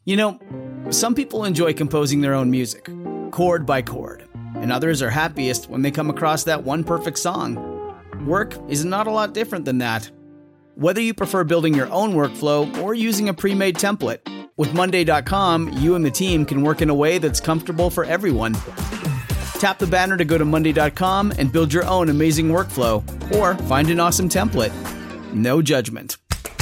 You know, some people enjoy composing their own music, chord by chord, and others are happiest when they come across that one perfect song. Work is not a lot different than that. Whether you prefer building your own workflow or using a pre-made template, with Monday.com, you and the team can work in a way that's comfortable for everyone. Tap the banner to go to Monday.com and build your own amazing workflow, or find an awesome template. No judgment.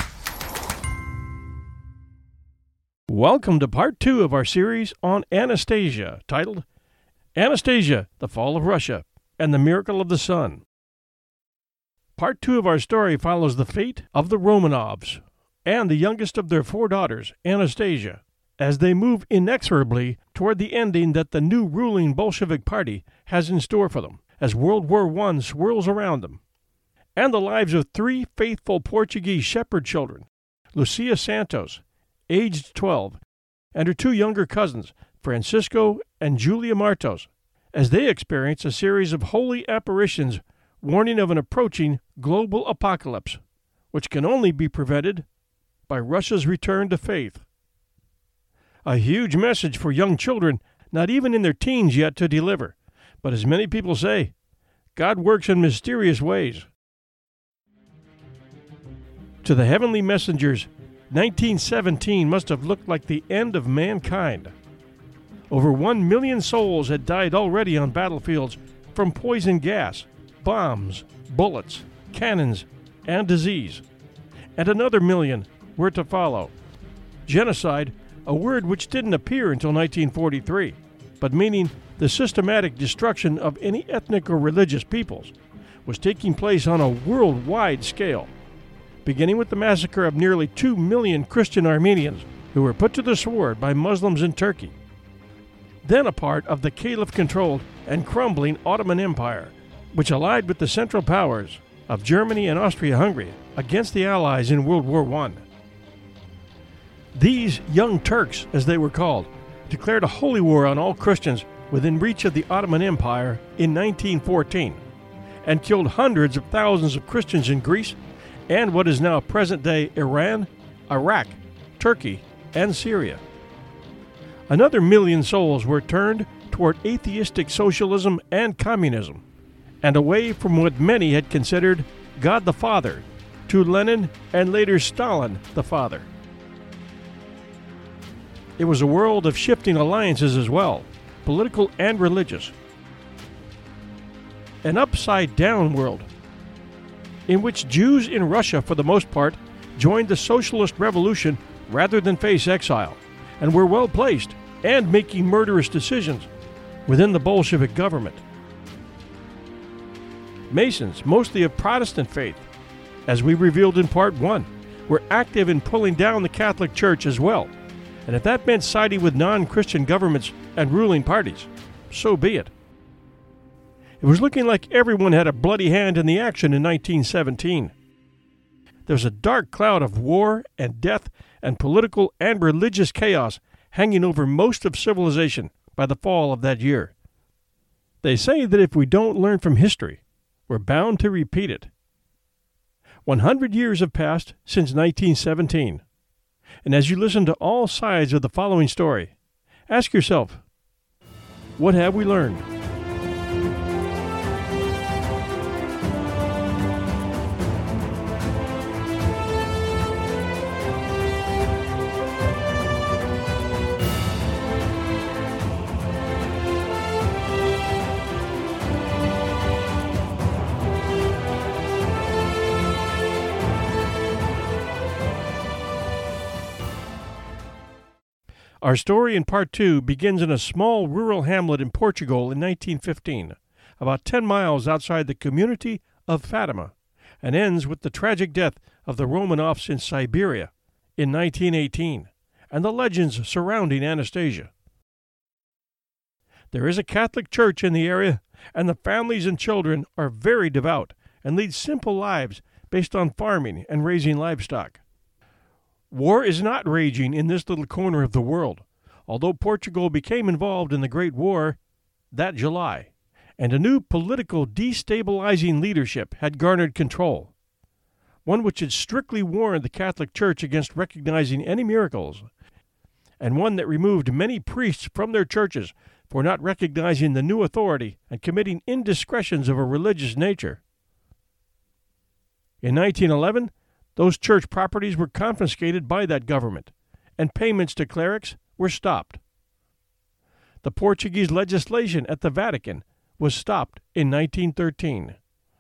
Welcome to part 2 of our series on Anastasia, titled Anastasia, the Fall of Russia, and the Miracle of the Sun. Part 2 of our story follows the fate of the Romanovs and the youngest of their 4 daughters, Anastasia, as they move inexorably toward the ending that the new ruling Bolshevik Party has in store for them, as World War I swirls around them, and the lives of 3 faithful Portuguese shepherd children, Lucia Santos, aged 12, and her 2 younger cousins, Francisco and Julia Martos, as they experience a series of holy apparitions warning of an approaching global apocalypse, which can only be prevented by Russia's return to faith. A huge message for young children, not even in their teens yet, to deliver, but as many people say, God works in mysterious ways. To the heavenly messengers, 1917 must have looked like the end of mankind. Over 1 million souls had died already on battlefields from poison gas, bombs, bullets, cannons, and disease. And another million were to follow. Genocide, a word which didn't appear until 1943, but meaning the systematic destruction of any ethnic or religious peoples, was taking place on a worldwide scale, beginning with the massacre of nearly 2 million Christian Armenians who were put to the sword by Muslims in Turkey. Then a part of the Caliph-controlled and crumbling Ottoman Empire, which allied with the Central Powers of Germany and Austria-Hungary against the Allies in World War I. These Young Turks, as they were called, declared a holy war on all Christians within reach of the Ottoman Empire in 1914, and killed hundreds of thousands of Christians in Greece and what is now present-day Iran, Iraq, Turkey, and Syria. Another 1 million souls were turned toward atheistic socialism and communism, and away from what many had considered God the Father, to Lenin and later Stalin the Father. It was a world of shifting alliances as well, political and religious. An upside-down world, in which Jews in Russia, for the most part, joined the socialist revolution rather than face exile, and were well-placed and making murderous decisions within the Bolshevik government. Masons, mostly of Protestant faith, as we revealed in Part 1, were active in pulling down the Catholic Church as well, and if that meant siding with non-Christian governments and ruling parties, so be it. It was looking like everyone had a bloody hand in the action in 1917. There was a dark cloud of war and death and political and religious chaos hanging over most of civilization by the fall of that year. They say that if we don't learn from history, we're bound to repeat it. 100 years have passed since 1917, and as you listen to all sides of the following story, ask yourself, what have we learned? Our story in Part 2 begins in a small rural hamlet in Portugal in 1915, about 10 miles outside the community of Fatima, and ends with the tragic death of the Romanovs in Siberia in 1918, and the legends surrounding Anastasia. There is a Catholic church in the area, and the families and children are very devout and lead simple lives based on farming and raising livestock. War is not raging in this little corner of the world, although Portugal became involved in the Great War that July, and a new political destabilizing leadership had garnered control, one which had strictly warned the Catholic Church against recognizing any miracles, and one that removed many priests from their churches for not recognizing the new authority and committing indiscretions of a religious nature. In 1911, those church properties were confiscated by that government, and payments to clerics were stopped. The Portuguese legislation at the Vatican was stopped in 1913.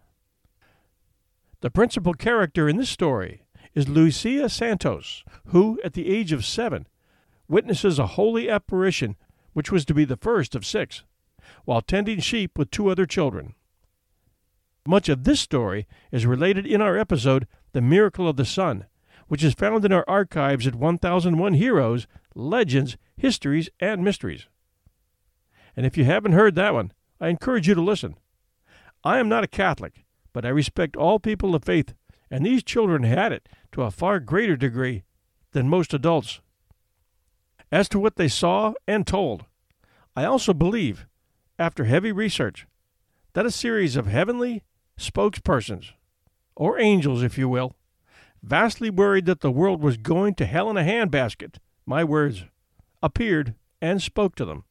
The principal character in this story is Lucia Santos, who, at the age of 7, witnesses a holy apparition which was to be the first of 6, while tending sheep with 2 other children. Much of this story is related in our episode, The Miracle of the Sun, which is found in our archives at 1001 Heroes, Legends, Histories, and Mysteries. And if you haven't heard that one, I encourage you to listen. I am not a Catholic, but I respect all people of faith, and these children had it to a far greater degree than most adults. As to what they saw and told, I also believe, after heavy research, that a series of heavenly spokespersons, or angels if you will, vastly worried that the world was going to hell in a handbasket, my words, appeared and spoke to them.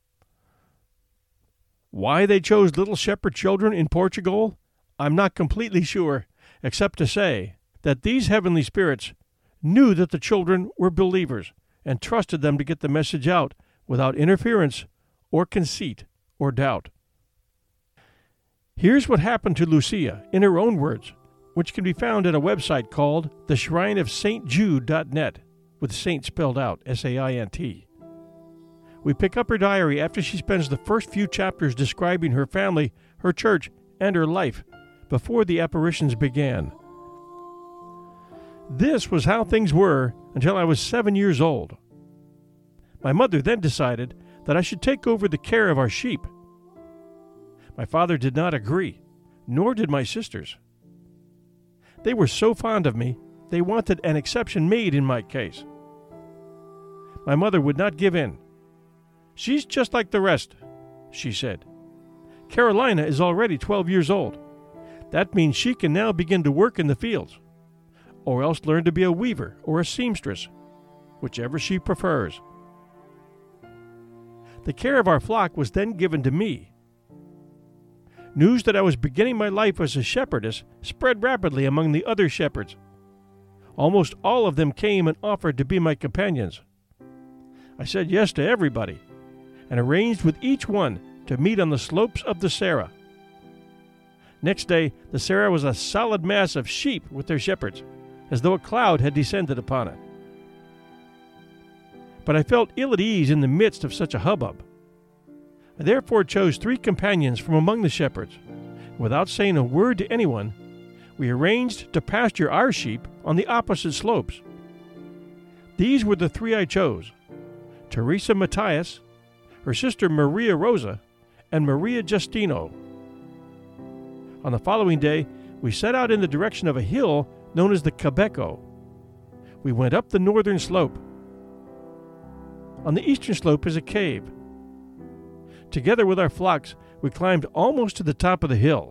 Why they chose little shepherd children in Portugal, I'm not completely sure, except to say that these heavenly spirits knew that the children were believers and trusted them to get the message out without interference or conceit or doubt. Here's what happened to Lucia in her own words, which can be found at a website called theshrineofstjude.net, with saint spelled out, S-A-I-N-T. We pick up her diary after she spends the first few chapters describing her family, her church, and her life before the apparitions began. This was how things were until I was 7 years old. My mother then decided that I should take over the care of our sheep. My father did not agree, nor did my sisters. They were so fond of me, they wanted an exception made in my case. My mother would not give in. "She's just like the rest," she said. "Carolina is already 12 years old. That means she can now begin to work in the fields, or else learn to be a weaver or a seamstress, whichever she prefers." The care of our flock was then given to me. News that I was beginning my life as a shepherdess spread rapidly among the other shepherds. Almost all of them came and offered to be my companions. I said yes to everybody, and arranged with each one to meet on the slopes of the Serra. Next day, the Serra was a solid mass of sheep with their shepherds, as though a cloud had descended upon it. But I felt ill at ease in the midst of such a hubbub. I therefore chose 3 companions from among the shepherds. Without saying a word to anyone, we arranged to pasture our sheep on the opposite slopes. These were the 3 I chose: Teresa Matthias, her sister Maria Rosa, and Maria Justino. On the following day, we set out in the direction of a hill known as the Cabeco. We went up the northern slope. On the eastern slope is a cave. Together with our flocks, we climbed almost to the top of the hill.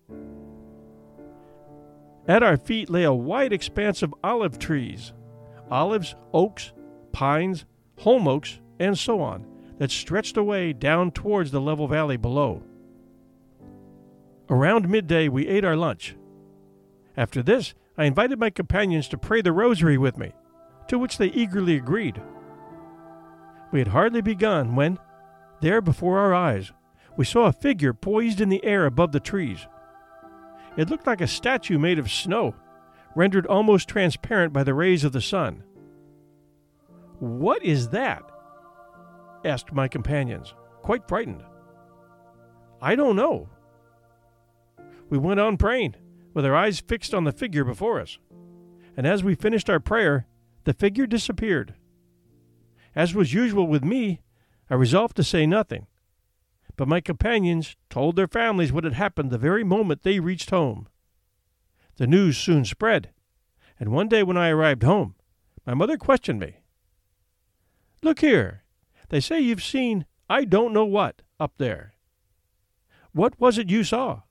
At our feet lay a wide expanse of olive trees, olives, oaks, pines, holm oaks, and so on, that stretched away down towards the level valley below. Around midday, we ate our lunch. After this, I invited my companions to pray the rosary with me, to which they eagerly agreed. We had hardly begun when, there before our eyes, we saw a figure poised in the air above the trees. It looked like a statue made of snow, rendered almost transparent by the rays of the sun. "What is that?" asked my companions, quite frightened. "I don't know." We went on praying, with our eyes fixed on the figure before us, and as we finished our prayer, the figure disappeared. As was usual with me, I resolved to say nothing, but my companions told their families what had happened the very moment they reached home. The news soon spread, and one day when I arrived home, my mother questioned me. "Look here, they say you've seen I don't know what up there. What was it you saw?"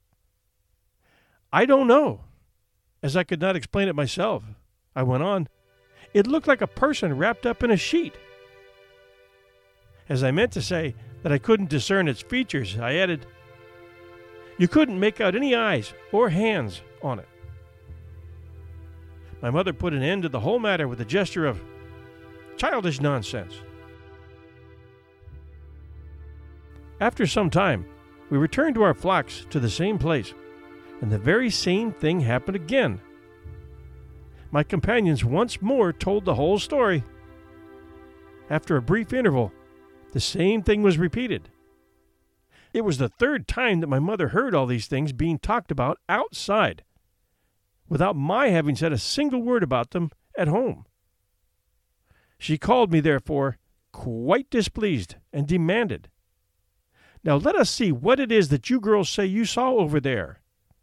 "I don't know." As I could not explain it myself, I went on, "It looked like a person wrapped up in a sheet. As I meant to say that I couldn't discern its features, I added, "You couldn't make out any eyes or hands on it." My mother put an end to the whole matter with a gesture of childish nonsense. After some time, we returned to our flocks to the same place, and the very same thing happened again. My companions once more told the whole story. After a brief interval, the same thing was repeated. It was the third time that my mother heard all these things being talked about outside, without my having said a single word about them at home. She called me, therefore, quite displeased, and demanded, "Now let us see what it is that you girls say you saw over there."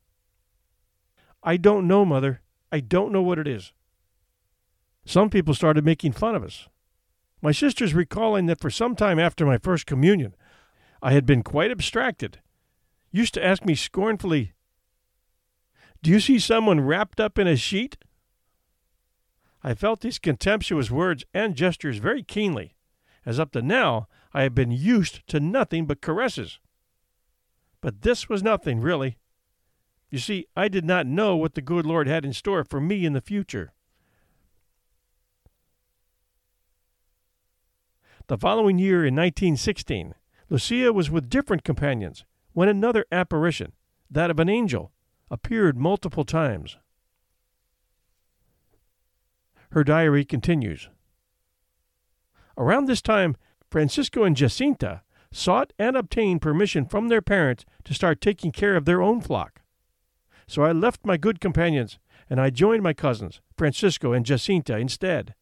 "I don't know, Mother. I don't know what it is." Some people started making fun of us. My sisters recalling that for some time after my first communion, I had been quite abstracted, used to ask me scornfully, "Do you see someone wrapped up in a sheet?" I felt these contemptuous words and gestures very keenly, as up to now I had been used to nothing but caresses. But this was nothing, really. You see, I did not know what the good Lord had in store for me in the future. The following year, in 1916, Lucia was with different companions when another apparition, that of an angel, appeared multiple times. Her diary continues. Around this time, Francisco and Jacinta sought and obtained permission from their parents to start taking care of their own flock. So I left my good companions, and I joined my cousins, Francisco and Jacinta, instead.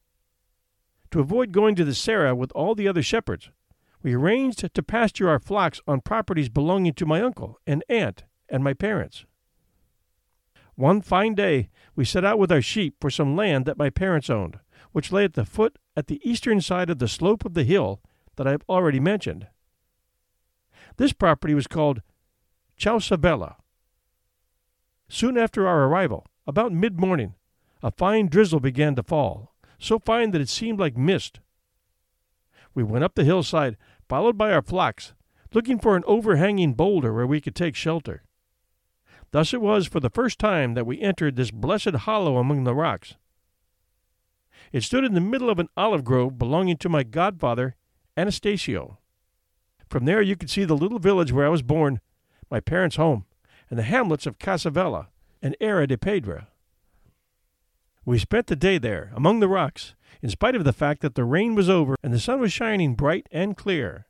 To avoid going to the Serra with all the other shepherds, we arranged to pasture our flocks on properties belonging to my uncle and aunt and my parents. One fine day, we set out with our sheep for some land that my parents owned, which lay at the eastern side of the slope of the hill that I have already mentioned. This property was called Chausabella. Soon after our arrival, about mid-morning, a fine drizzle began to fall, so fine that it seemed like mist. We went up the hillside, followed by our flocks, looking for an overhanging boulder where we could take shelter. Thus it was for the first time that we entered this blessed hollow among the rocks. It stood in the middle of an olive grove belonging to my godfather, Anastasio. From there you could see the little village where I was born, my parents' home, and the hamlets of Casavella and Era de Pedra. We spent the day there, among the rocks, in spite of the fact that the rain was over and the sun was shining bright and clear.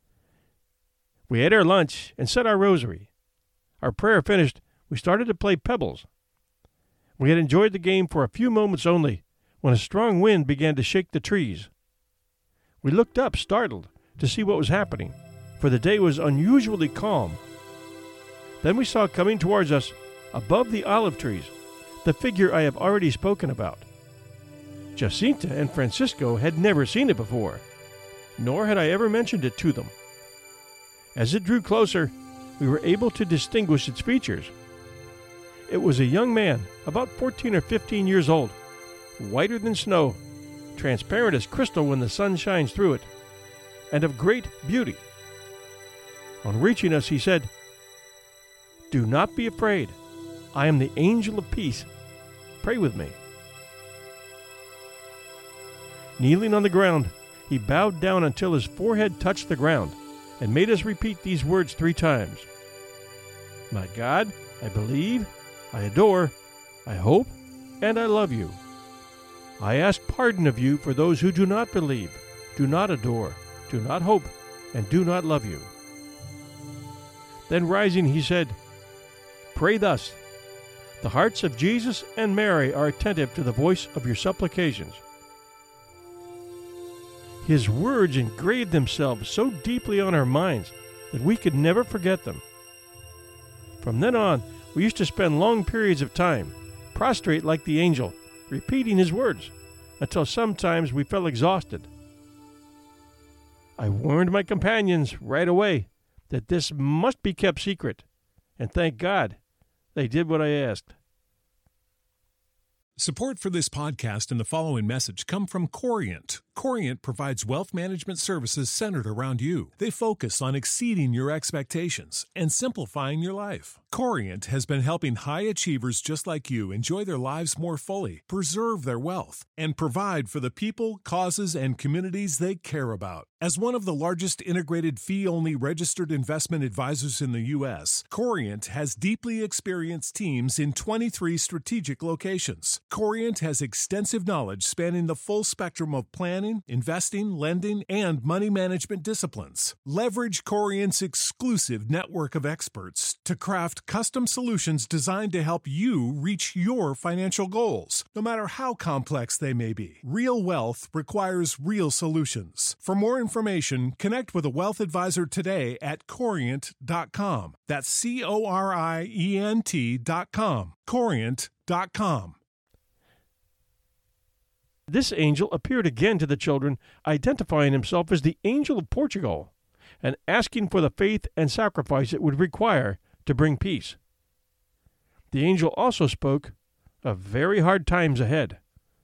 We ate our lunch and said our rosary. Our prayer finished, we started to play pebbles. We had enjoyed the game for a few moments only, when a strong wind began to shake the trees. We looked up, startled, to see what was happening, for the day was unusually calm. Then we saw coming towards us, above the olive trees, the figure I have already spoken about. Jacinta and Francisco had never seen it before, nor had I ever mentioned it to them. As it drew closer, we were able to distinguish its features. It was a young man, about 14 or 15 years old, whiter than snow, transparent as crystal when the sun shines through it, and of great beauty. On reaching us, he said, "Do not be afraid. I am the angel of peace. Pray with me." Kneeling on the ground, he bowed down until his forehead touched the ground, and made us repeat these words 3 times. "My God, I believe, I adore, I hope, and I love you. I ask pardon of you for those who do not believe, do not adore, do not hope, and do not love you." Then rising, he said, "Pray thus. The hearts of Jesus and Mary are attentive to the voice of your supplications." His words engraved themselves so deeply on our minds that we could never forget them. From then on, we used to spend long periods of time, prostrate like the angel, repeating his words, until sometimes we felt exhausted. I warned my companions right away that this must be kept secret, and thank God they did what I asked. Support for this podcast and the following message come from Corient. Corient provides wealth management services centered around you. They focus on exceeding your expectations and simplifying your life. Corient has been helping high achievers just like you enjoy their lives more fully, preserve their wealth, and provide for the people, causes, and communities they care about. As one of the largest integrated fee-only registered investment advisors in the U.S., Corient has deeply experienced teams in 23 strategic locations. Corient has extensive knowledge spanning the full spectrum of planning, investing, lending, and money management disciplines. Leverage Corient's exclusive network of experts to craft custom solutions designed to help you reach your financial goals, no matter how complex they may be. Real wealth requires real solutions. For more information, connect with a wealth advisor today at Corient.com. That's Corient.com. Corient.com. This angel appeared again to the children, identifying himself as the angel of Portugal and asking for the faith and sacrifice it would require to bring peace. The angel also spoke of very hard times ahead.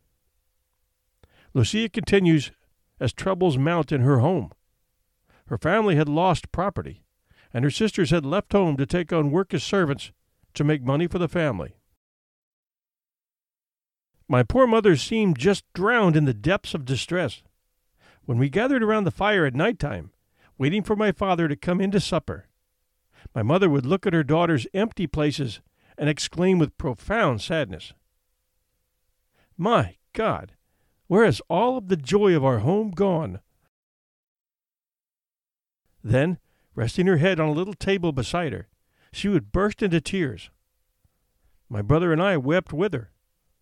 Lucia continues as troubles mount in her home. Her family had lost property, and her sisters had left home to take on work as servants to make money for the family. My poor mother seemed just drowned in the depths of distress. When we gathered around the fire at night time, waiting for my father to come in to supper, my mother would look at her daughter's empty places and exclaim with profound sadness, "My God, where has all of the joy of our home gone?" Then, resting her head on a little table beside her, she would burst into tears. My brother and I wept with her.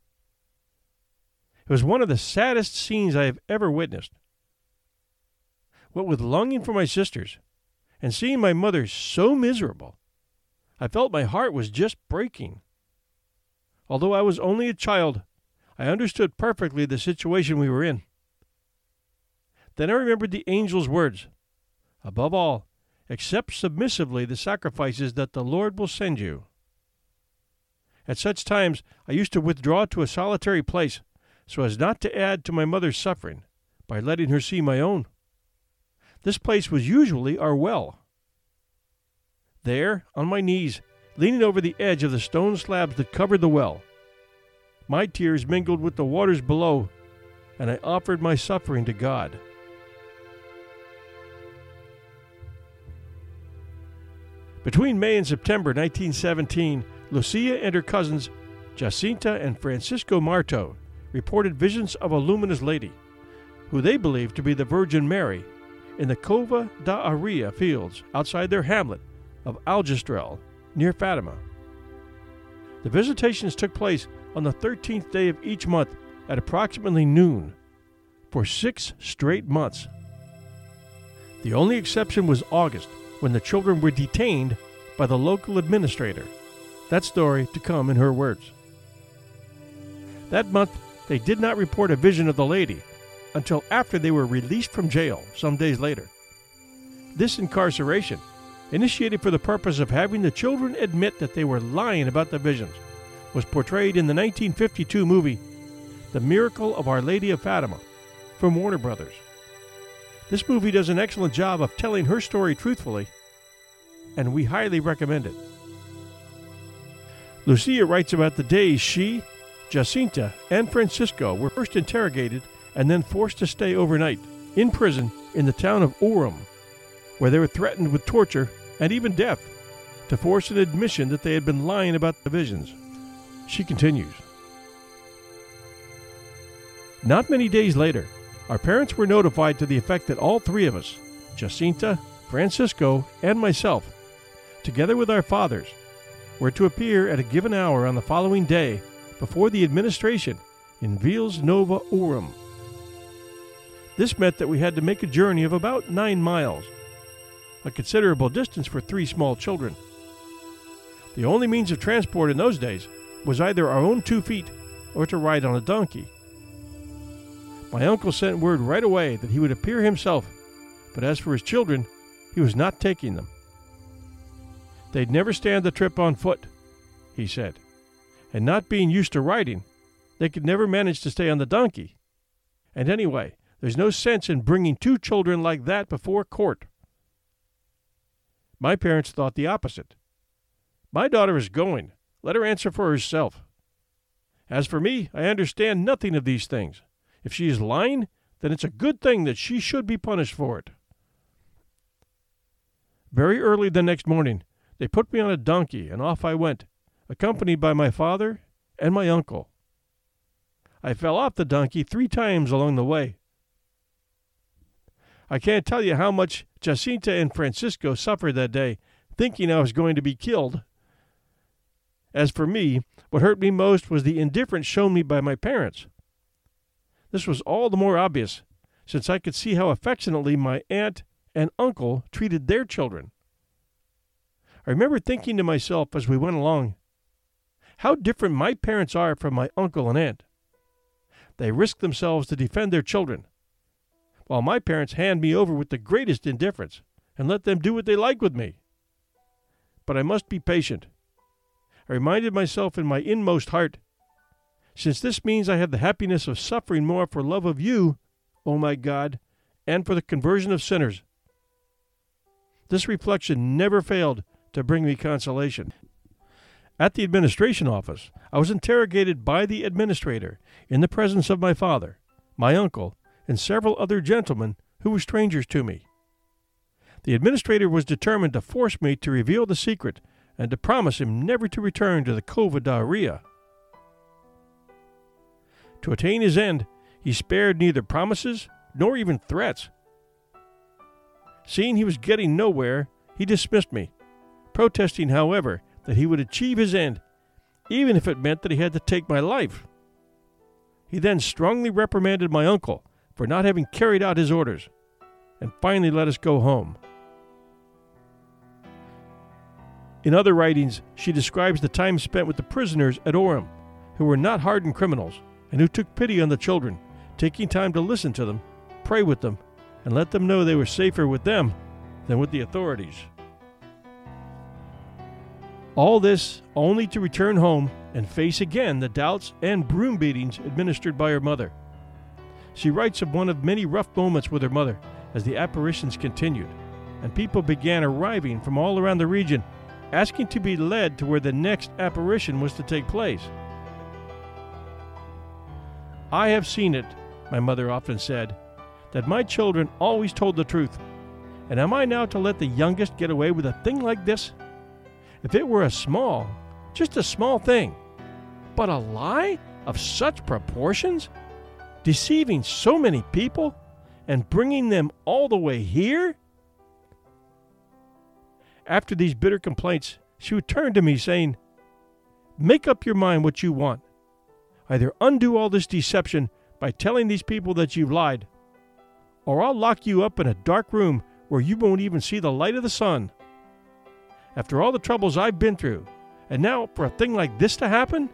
It was one of the saddest scenes I have ever witnessed. What with longing for my sisters and seeing my mother so miserable, I felt my heart was just breaking. Although I was only a child, I understood perfectly the situation we were in. Then I remembered the angel's words, "Above all, accept submissively the sacrifices that the Lord will send you." At such times, I used to withdraw to a solitary place so as not to add to my mother's suffering by letting her see my own. This place was usually our well. There, on my knees, leaning over the edge of the stone slabs that covered the well, my tears mingled with the waters below, and I offered my suffering to God. Between May and September 1917, Lucia and her cousins, Jacinta and Francisco Marto, reported visions of a luminous lady, who they believed to be the Virgin Mary, in the Cova da Aria fields outside their hamlet of Aljustrel, near Fatima. The visitations took place on the 13th day of each month at approximately noon, for 6 straight months. The only exception was August, when the children were detained by the local administrator. That story to come in her words. That month, they did not report a vision of the lady until after they were released from jail some days later. This incarceration, initiated for the purpose of having the children admit that they were lying about the visions, was portrayed in the 1952 movie The Miracle of Our Lady of Fatima from Warner Brothers. This movie does an excellent job of telling her story truthfully, and we highly recommend it. Lucia writes about the days she, Jacinta, and Francisco were first interrogated and then forced to stay overnight in prison in the town of Urum, where they were threatened with torture and even death to force an admission that they had been lying about the visions. She continues, "Not many days later, our parents were notified to the effect that all 3 of us, Jacinta, Francisco, and myself, together with our fathers, were to appear at a given hour on the following day before the administration in Vils Nova Urum. This meant that we had to make a journey of about 9 miles, a considerable distance for 3 small children. The only means of transport in those days was either our own 2 feet or to ride on a donkey. My uncle sent word right away that he would appear himself, but as for his children, he was not taking them. They'd never stand the trip on foot, he said, and not being used to riding, they could never manage to stay on the donkey. And anyway, There's no sense in bringing two children like that before court. My parents thought the opposite. My daughter is going. Let her answer for herself. As for me, I understand nothing of these things. If she is lying, then it's a good thing that she should be punished for it. Very early the next morning, they put me on a donkey, and off I went, accompanied by my father and my uncle. I fell off the donkey 3 times along the way. I can't tell you how much Jacinta and Francisco suffered that day, thinking I was going to be killed. As for me, what hurt me most was the indifference shown me by my parents. This was all the more obvious, since I could see how affectionately my aunt and uncle treated their children. I remember thinking to myself as we went along, how different my parents are from my uncle and aunt. They risk themselves to defend their children, while my parents hand me over with the greatest indifference and let them do what they like with me. But I must be patient. I reminded myself in my inmost heart, since this means I have the happiness of suffering more for love of you, O my God, and for the conversion of sinners. This reflection never failed to bring me consolation. At the administration office, I was interrogated by the administrator in the presence of my father, my uncle, and several other gentlemen who were strangers to me. The administrator was determined to force me to reveal the secret and to promise him never to return to the Cova da Iria. To attain his end, he spared neither promises nor even threats. Seeing he was getting nowhere, he dismissed me, protesting, however, that he would achieve his end, even if it meant that he had to take my life. He then strongly reprimanded my uncle for not having carried out his orders, and finally let us go home. In other writings, she describes the time spent with the prisoners at Orem, who were not hardened criminals, and who took pity on the children, taking time to listen to them, pray with them, and let them know they were safer with them than with the authorities. All this only to return home and face again the doubts and broom beatings administered by her mother. She writes of one of many rough moments with her mother as the apparitions continued, and people began arriving from all around the region, asking to be led to where the next apparition was to take place. I have seen it, my mother often said, that my children always told the truth, and am I now to let the youngest get away with a thing like this? If it were just a small thing, but a lie of such proportions, deceiving so many people, and bringing them all the way here? After these bitter complaints, she would turn to me saying, "Make up your mind what you want. Either undo all this deception by telling these people that you've lied, or I'll lock you up in a dark room where you won't even see the light of the sun. After all the troubles I've been through, and now for a thing like this to happen?"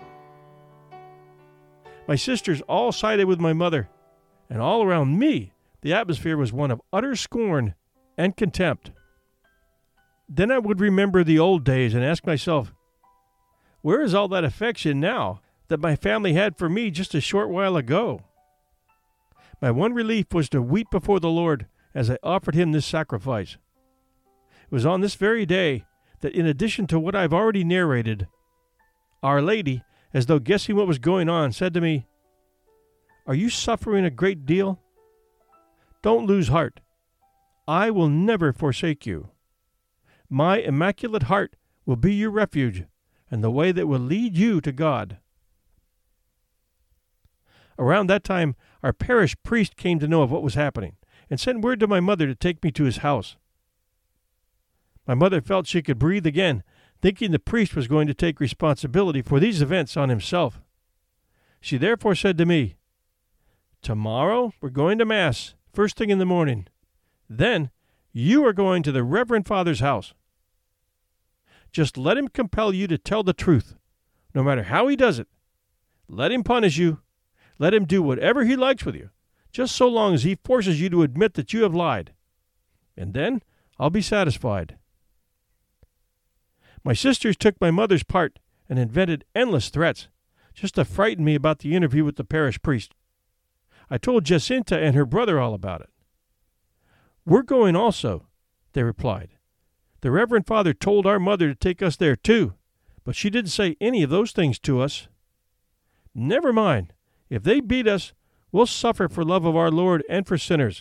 My sisters all sided with my mother, and all around me the atmosphere was one of utter scorn and contempt. Then I would remember the old days and ask myself, where is all that affection now that my family had for me just a short while ago? My one relief was to weep before the Lord as I offered him this sacrifice. It was on this very day that, in addition to what I've already narrated, Our Lady, as though guessing what was going on, said to me, "Are you suffering a great deal? Don't lose heart. I will never forsake you. My Immaculate Heart will be your refuge and the way that will lead you to God." Around that time, our parish priest came to know of what was happening and sent word to my mother to take me to his house. My mother felt she could breathe again, thinking the priest was going to take responsibility for these events on himself. She therefore said to me, "Tomorrow we're going to Mass, first thing in the morning. Then you are going to the Reverend Father's house. Just let him compel you to tell the truth, no matter how he does it. Let him punish you. Let him do whatever he likes with you, just so long as he forces you to admit that you have lied. And then I'll be satisfied." My sisters took my mother's part and invented endless threats, just to frighten me about the interview with the parish priest. I told Jacinta and her brother all about it. "We're going also," they replied. "The Reverend Father told our mother to take us there too, but she didn't say any of those things to us." "Never mind. If they beat us, we'll suffer for love of our Lord and for sinners."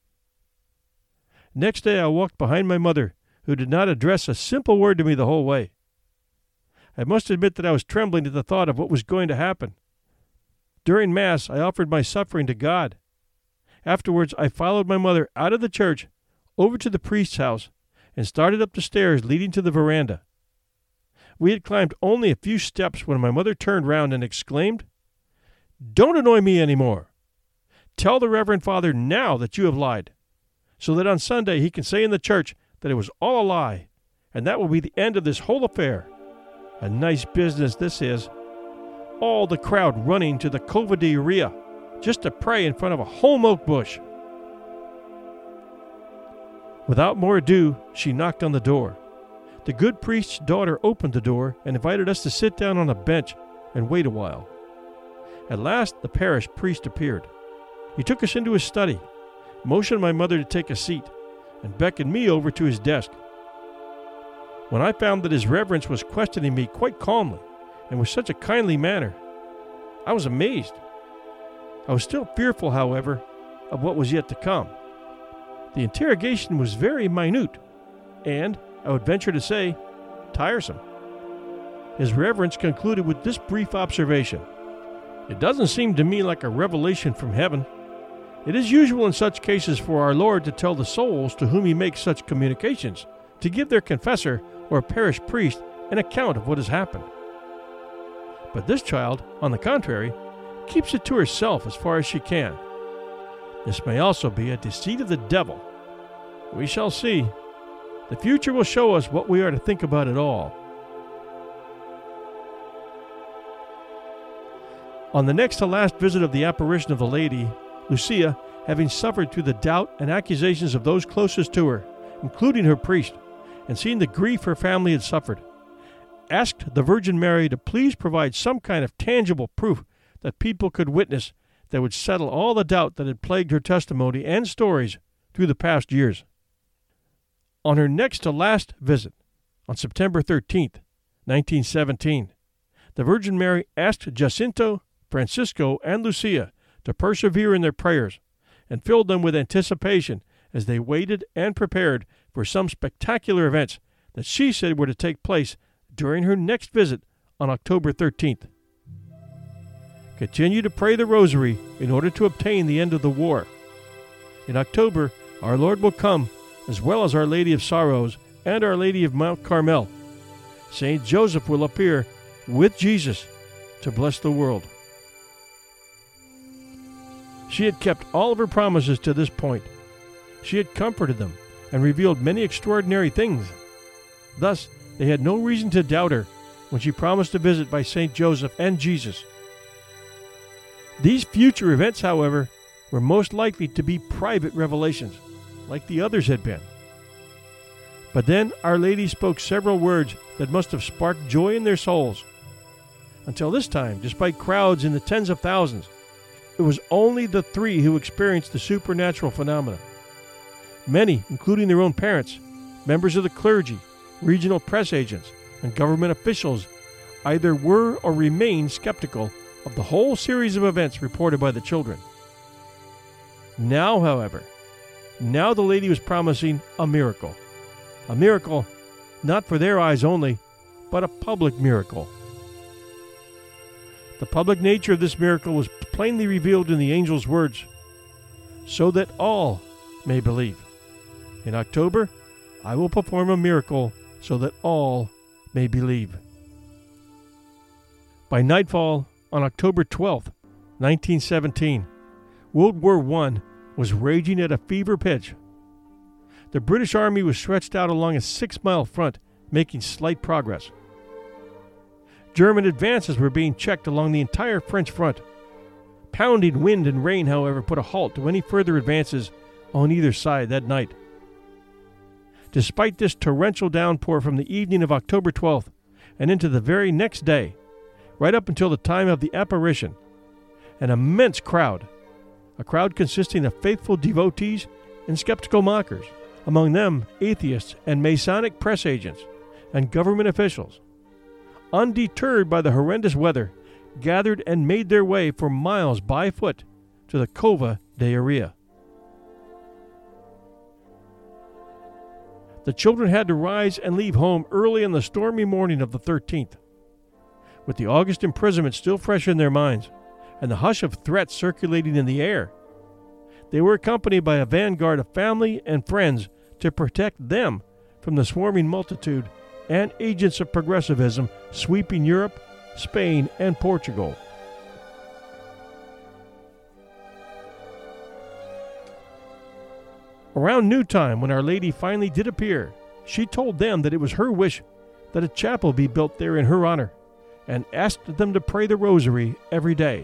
Next day I walked behind my mother, who did not address a simple word to me the whole way. I must admit that I was trembling at the thought of what was going to happen. During Mass, I offered my suffering to God. Afterwards, I followed my mother out of the church, over to the priest's house, and started up the stairs leading to the veranda. We had climbed only a few steps when my mother turned round and exclaimed, "Don't annoy me any more. Tell the Reverend Father now that you have lied, so that on Sunday he can say in the church that it was all a lie, and that will be the end of this whole affair. A nice business this is. All the crowd running to the Cova de Iria just to pray in front of a holm oak bush." Without more ado, she knocked on the door. The good priest's daughter opened the door and invited us to sit down on a bench and wait a while. At last the parish priest appeared. He took us into his study, motioned my mother to take a seat, and beckoned me over to his desk. When I found that his reverence was questioning me quite calmly and with such a kindly manner, I was amazed. I was still fearful, however, of what was yet to come. The interrogation was very minute and, I would venture to say, tiresome. His reverence concluded with this brief observation: "It doesn't seem to me like a revelation from heaven. It is usual in such cases for our Lord to tell the souls to whom he makes such communications to give their confessor or parish priest an account of what has happened. But this child, on the contrary, keeps it to herself as far as she can. This may also be a deceit of the devil. We shall see. The future will show us what we are to think about it all." On the next to last visit of the apparition of the lady, Lucia, having suffered through the doubt and accusations of those closest to her, including her priest, and seeing the grief her family had suffered, asked the Virgin Mary to please provide some kind of tangible proof that people could witness that would settle all the doubt that had plagued her testimony and stories through the past years. On her next to last visit, on September 13th, 1917, the Virgin Mary asked Jacinto, Francisco, and Lucia to persevere in their prayers and filled them with anticipation as they waited and prepared for some spectacular events that she said were to take place during her next visit on October 13th. Continue to pray the Rosary in order to obtain the end of the war. In October, our Lord will come, as well as Our Lady of Sorrows and Our Lady of Mount Carmel. Saint Joseph will appear with Jesus to bless the world. She had kept all of her promises to this point. She had comforted them and revealed many extraordinary things. Thus, they had no reason to doubt her when she promised a visit by Saint Joseph and Jesus. These future events, however, were most likely to be private revelations, like the others had been. But then Our Lady spoke several words that must have sparked joy in their souls. Until this time, despite crowds in the tens of thousands, it was only the three who experienced the supernatural phenomena. Many, including their own parents, members of the clergy, regional press agents, and government officials, either were or remained skeptical of the whole series of events reported by the children. Now, however, the lady was promising a miracle. A miracle not for their eyes only, but a public miracle. The public nature of this miracle was plainly revealed in the angel's words, "So that all may believe. In October, I will perform a miracle so that all may believe." By nightfall on October 12th, 1917, World War I was raging at a fever pitch. The British Army was stretched out along a 6-mile front, making slight progress. German advances were being checked along the entire French front. Pounding wind and rain, however, put a halt to any further advances on either side that night. Despite this torrential downpour from the evening of October 12th and into the very next day, right up until the time of the apparition, an immense crowd, a crowd consisting of faithful devotees and skeptical mockers, among them atheists and Masonic press agents and government officials, undeterred by the horrendous weather, gathered and made their way for miles by foot to the Cova de Iria. The children had to rise and leave home early on the stormy morning of the 13th. With the August imprisonment still fresh in their minds, and the hush of threats circulating in the air, they were accompanied by a vanguard of family and friends to protect them from the swarming multitude and agents of progressivism sweeping Europe, Spain, and Portugal. Around noontime, when Our Lady finally did appear, she told them that it was her wish that a chapel be built there in her honor, and asked them to pray the rosary every day.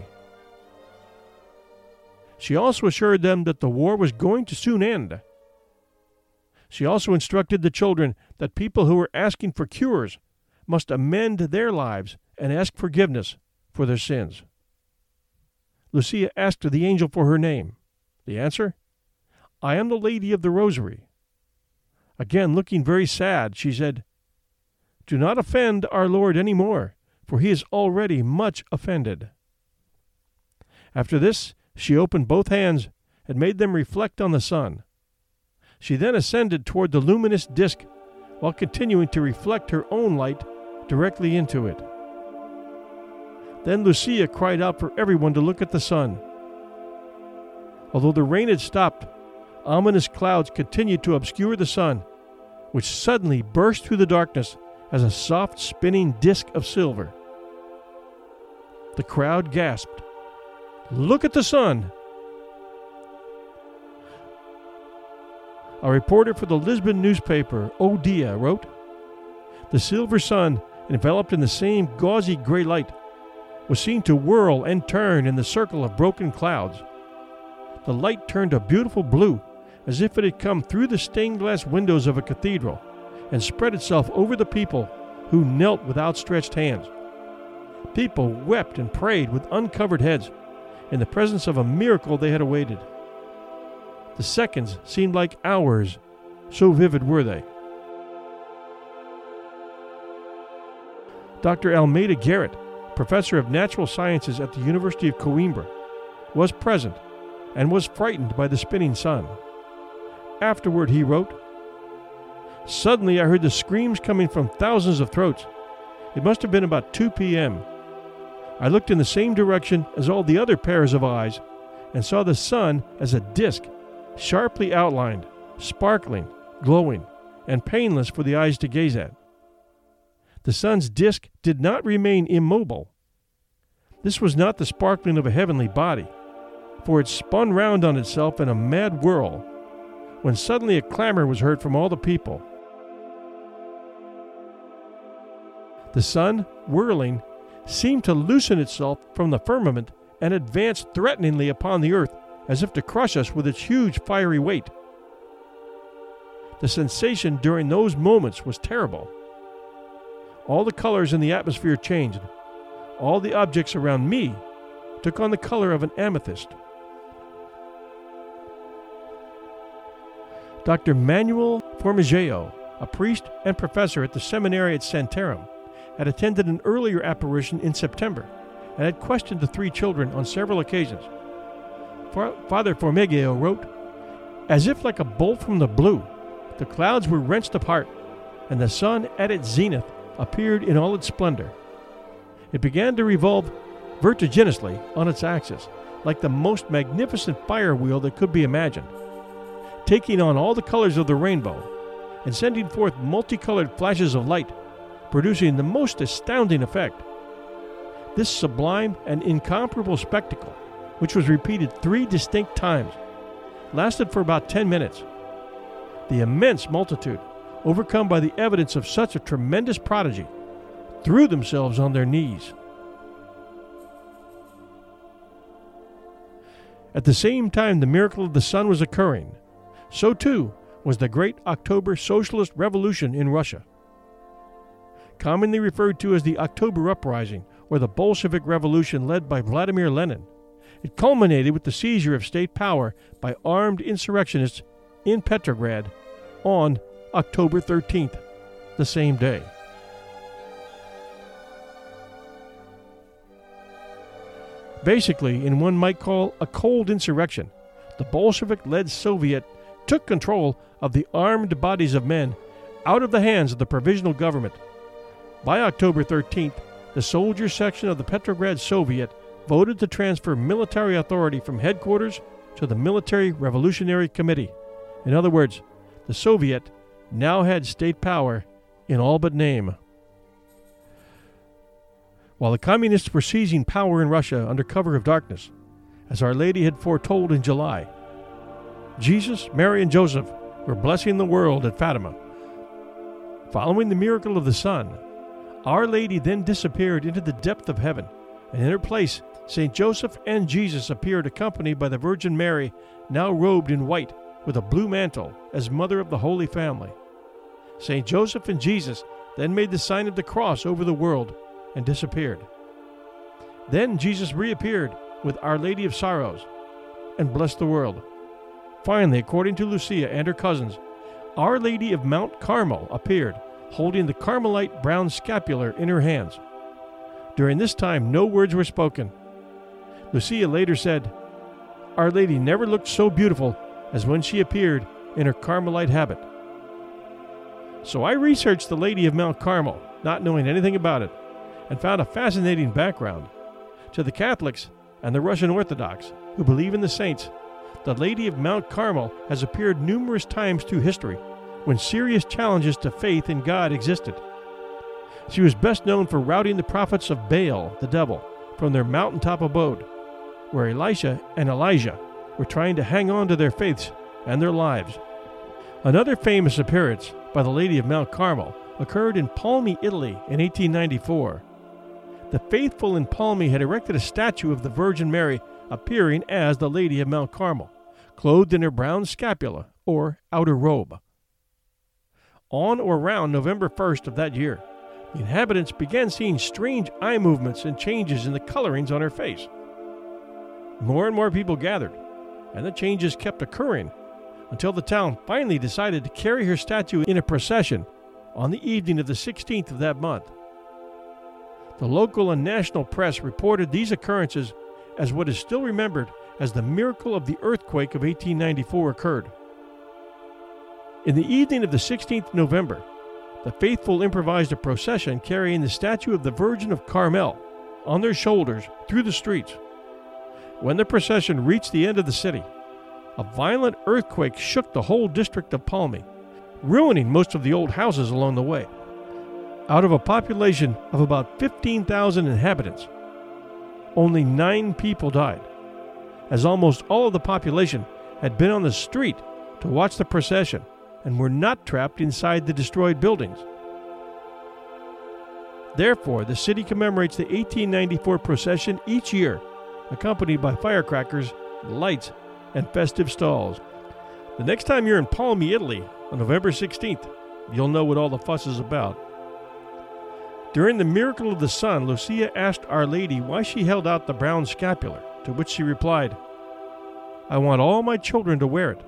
She also assured them that the war was going to soon end. She also instructed the children that people who were asking for cures must amend their lives and ask forgiveness for their sins. Lucia asked the angel for her name. The answer? I am the Lady of the Rosary. Again, looking very sad, she said, Do not offend our Lord any more, for he is already much offended. After this, she opened both hands and made them reflect on the sun. She then ascended toward the luminous disk, while continuing to reflect her own light directly into it. Then Lucia cried out for everyone to look at the sun. Although the rain had stopped, ominous clouds continued to obscure the sun, which suddenly burst through the darkness as a soft spinning disk of silver. The crowd gasped, "Look at the sun!" A reporter for the Lisbon newspaper, O Dia, wrote, The silver sun, enveloped in the same gauzy gray light, was seen to whirl and turn in the circle of broken clouds. The light turned a beautiful blue, as if it had come through the stained glass windows of a cathedral, and spread itself over the people, who knelt with outstretched hands. People wept and prayed with uncovered heads, in the presence of a miracle they had awaited. The seconds seemed like hours, so vivid were they. Dr. Almeida Garrett, professor of natural sciences at the University of Coimbra, was present and was frightened by the spinning sun. Afterward, he wrote, Suddenly I heard the screams coming from thousands of throats. It must have been about 2 p.m. I looked in the same direction as all the other pairs of eyes and saw the sun as a disk, sharply outlined, sparkling, glowing, and painless for the eyes to gaze at. The sun's disk did not remain immobile. This was not the sparkling of a heavenly body, for it spun round on itself in a mad whirl, when suddenly a clamor was heard from all the people. The sun, whirling, seemed to loosen itself from the firmament and advance threateningly upon the earth, as if to crush us with its huge fiery weight. The sensation during those moments was terrible. All the colors in the atmosphere changed. All the objects around me took on the color of an amethyst. Dr. Manuel Formigeo, a priest and professor at the seminary at Santarem, had attended an earlier apparition in September and had questioned the 3 children on several occasions. Father Formigeo wrote, As if like a bolt from the blue, the clouds were wrenched apart, and the sun at its zenith appeared in all its splendor. It began to revolve vertiginously on its axis, like the most magnificent fire wheel that could be imagined, taking on all the colors of the rainbow and sending forth multicolored flashes of light, producing the most astounding effect. This sublime and incomparable spectacle, which was repeated 3 distinct times, lasted for about 10 minutes. The immense multitude, overcome by the evidence of such a tremendous prodigy, threw themselves on their knees. At the same time the miracle of the sun was occurring, so too was the Great October Socialist Revolution in Russia. Commonly referred to as the October Uprising, or the Bolshevik Revolution led by Vladimir Lenin, It culminated with the seizure of state power by armed insurrectionists in Petrograd on October 13th, the same day. Basically, in one might call a cold insurrection, the Bolshevik-led Soviet took control of the armed bodies of men out of the hands of the provisional government. By October 13th, the soldier section of the Petrograd Soviet voted to transfer military authority from headquarters to the Military Revolutionary Committee. In other words, the Soviet now had state power in all but name. While the communists were seizing power in Russia under cover of darkness, as Our Lady had foretold in July, Jesus, Mary, and Joseph were blessing the world at Fatima. Following the miracle of the sun, Our Lady then disappeared into the depth of heaven, and in her place, St. Joseph and Jesus appeared accompanied by the Virgin Mary, now robed in white with a blue mantle as Mother of the Holy Family. St. Joseph and Jesus then made the sign of the cross over the world and disappeared. Then Jesus reappeared with Our Lady of Sorrows and blessed the world. Finally, according to Lucia and her cousins, Our Lady of Mount Carmel appeared, holding the Carmelite brown scapular in her hands. During this time, no words were spoken. Lucia later said, Our Lady never looked so beautiful as when she appeared in her Carmelite habit. So I researched the Lady of Mount Carmel, not knowing anything about it, and found a fascinating background. To the Catholics and the Russian Orthodox, who believe in the saints, the Lady of Mount Carmel has appeared numerous times through history when serious challenges to faith in God existed. She was best known for routing the prophets of Baal, the devil, from their mountaintop abode, where Elisha and Elijah were trying to hang on to their faiths and their lives. Another famous appearance by the Lady of Mount Carmel occurred in Palmi, Italy in 1894. The faithful in Palmi had erected a statue of the Virgin Mary appearing as the Lady of Mount Carmel, clothed in her brown scapula, or outer robe. On or around November 1st of that year, the inhabitants began seeing strange eye movements and changes in the colorings on her face. More and more people gathered, and the changes kept occurring until the town finally decided to carry her statue in a procession on the evening of the 16th of that month. The local and national press reported these occurrences as what is still remembered as the miracle of the earthquake of 1894 occurred. In the evening of the 16th November, the faithful improvised a procession carrying the statue of the Virgin of Carmel on their shoulders through the streets. When the procession reached the end of the city, a violent earthquake shook the whole district of Palmi, ruining most of the old houses along the way. Out of a population of about 15,000 inhabitants, only 9 people died, as almost all of the population had been on the street to watch the procession and were not trapped inside the destroyed buildings. Therefore, the city commemorates the 1894 procession each year, accompanied by firecrackers, lights, and festive stalls. The next time you're in Palmi, Italy, on November 16th, you'll know what all the fuss is about. During the miracle of the sun, Lucia asked Our Lady why she held out the brown scapular, to which she replied, I want all my children to wear it.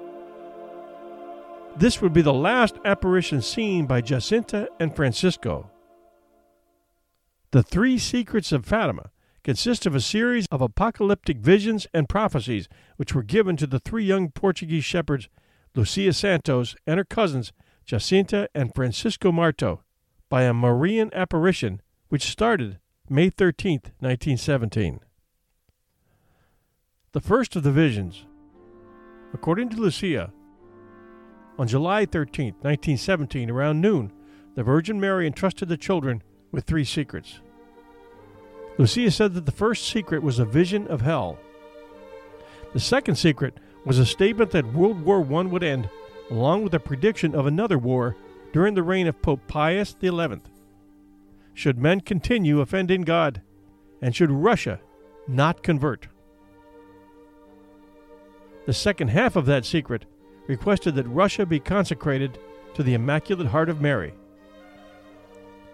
This would be the last apparition seen by Jacinta and Francisco. The 3 secrets of Fatima consist of a series of apocalyptic visions and prophecies which were given to the 3 young Portuguese shepherds, Lucia Santos and her cousins, Jacinta and Francisco Marto, by a Marian apparition which started May 13, 1917. The first of the visions. According to Lucia, on July 13, 1917, around noon, the Virgin Mary entrusted the children with 3 secrets. Lucia said that the first secret was a vision of hell. The second secret was a statement that World War I would end, along with a prediction of another war during the reign of Pope Pius XI. Should men continue offending God, and should Russia not convert? The second half of that secret requested that Russia be consecrated to the Immaculate Heart of Mary,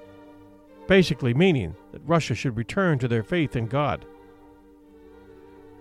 basically meaning that Russia should return to their faith in God.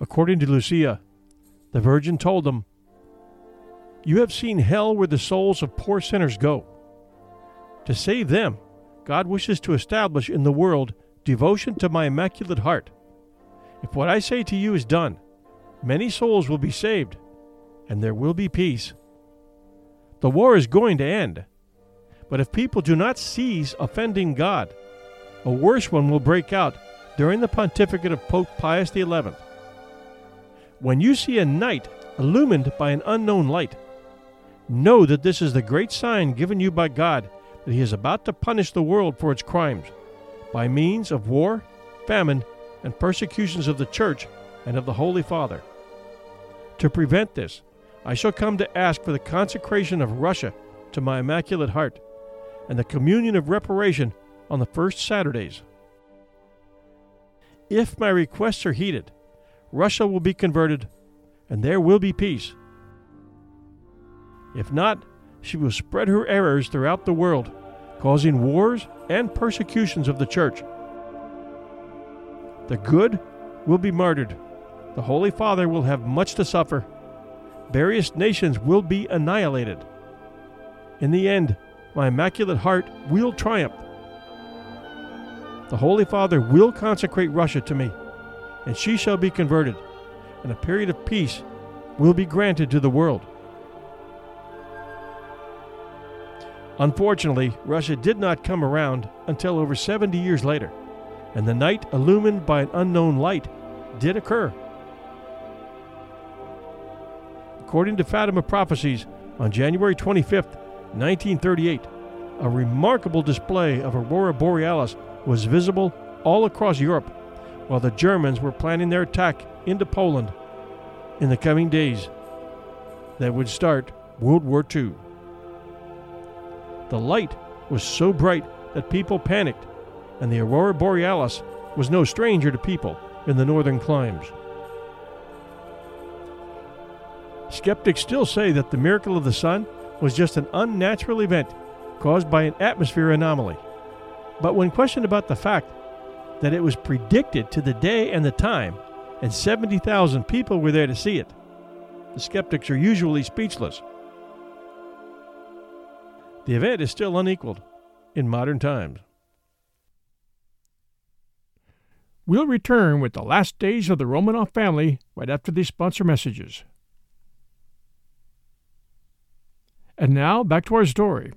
According to Lucia, the Virgin told them, "You have seen hell where the souls of poor sinners go. To save them, God wishes to establish in the world devotion to my Immaculate Heart. If what I say to you is done, many souls will be saved, and there will be peace. The war is going to end, but if people do not cease offending God, a worse one will break out during the pontificate of Pope Pius XI. When you see a night illumined by an unknown light, know that this is the great sign given you by God that He is about to punish the world for its crimes by means of war, famine, and persecutions of the Church and of the Holy Father. To prevent this, I shall come to ask for the consecration of Russia to my Immaculate Heart and the communion of reparation on the first Saturdays. If my requests are heeded, Russia will be converted, and there will be peace. If not, she will spread her errors throughout the world, causing wars and persecutions of the Church. The good will be martyred. The Holy Father will have much to suffer. Various nations will be annihilated. In the end, my Immaculate Heart will triumph. The Holy Father will consecrate Russia to me, and she shall be converted, and a period of peace will be granted to the world." Unfortunately, Russia did not come around until over 70 years later, and the night illumined by an unknown light did occur. According to Fatima Prophecies, on January 25, 1938, a remarkable display of Aurora Borealis was visible all across Europe, while the Germans were planning their attack into Poland in the coming days that would start World War II. The light was so bright that people panicked, and the Aurora Borealis was no stranger to people in the northern climes. Skeptics still say that the miracle of the sun was just an unnatural event caused by an atmosphere anomaly. But when questioned about the fact that it was predicted to the day and the time, and 70,000 people were there to see it, the skeptics are usually speechless. The event is still unequaled in modern times. We'll return with the last days of the Romanov family right after these sponsor messages. And now, back to our story.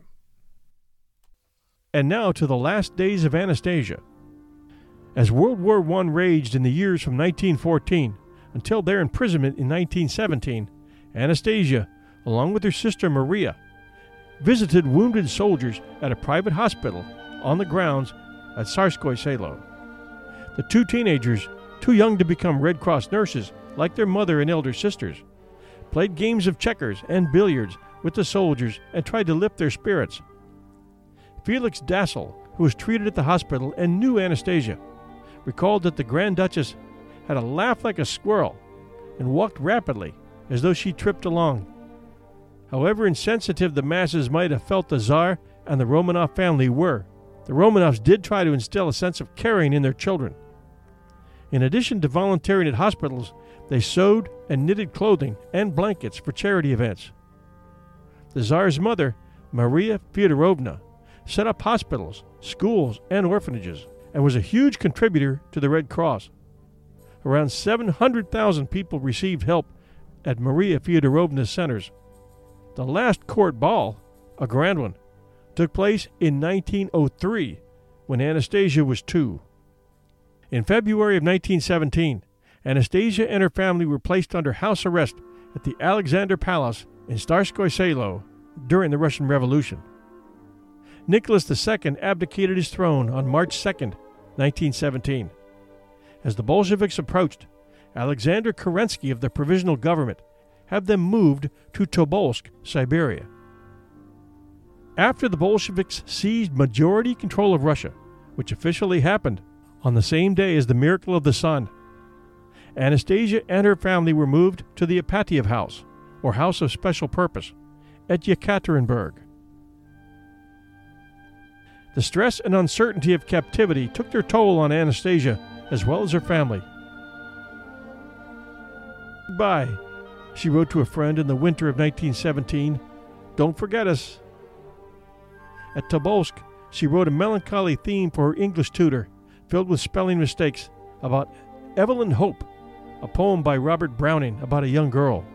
And now to the last days of Anastasia. As World War I raged in the years from 1914 until their imprisonment in 1917, Anastasia, along with her sister Maria, visited wounded soldiers at a private hospital on the grounds at Tsarskoye Selo. The two teenagers, too young to become Red Cross nurses like their mother and elder sisters, played games of checkers and billiards with the soldiers and tried to lift their spirits. Felix Dassel, who was treated at the hospital and knew Anastasia, recalled that the Grand Duchess had a laugh like a squirrel and walked rapidly as though she tripped along. However insensitive the masses might have felt the Tsar and the Romanov family were, the Romanovs did try to instill a sense of caring in their children. In addition to volunteering at hospitals, they sewed and knitted clothing and blankets for charity events. The Tsar's mother, Maria Fyodorovna, set up hospitals, schools, and orphanages, and was a huge contributor to the Red Cross. Around 700,000 people received help at Maria Fyodorovna's centers. The last court ball, a grand one, took place in 1903, when Anastasia was 2. In February of 1917, Anastasia and her family were placed under house arrest at the Alexander Palace in Tsarskoye Selo during the Russian Revolution. Nicholas II abdicated his throne on March 2, 1917. As the Bolsheviks approached, Alexander Kerensky of the Provisional Government had them moved to Tobolsk, Siberia. After the Bolsheviks seized majority control of Russia, which officially happened on the same day as the miracle of the sun, Anastasia and her family were moved to the Ipatiev House, or House of Special Purpose, at Yekaterinburg. The stress and uncertainty of captivity took their toll on Anastasia as well as her family. Goodbye, she wrote to a friend in the winter of 1917. Don't forget us. At Tobolsk, she wrote a melancholy theme for her English tutor, filled with spelling mistakes, about Evelyn Hope, a poem by Robert Browning about a young girl.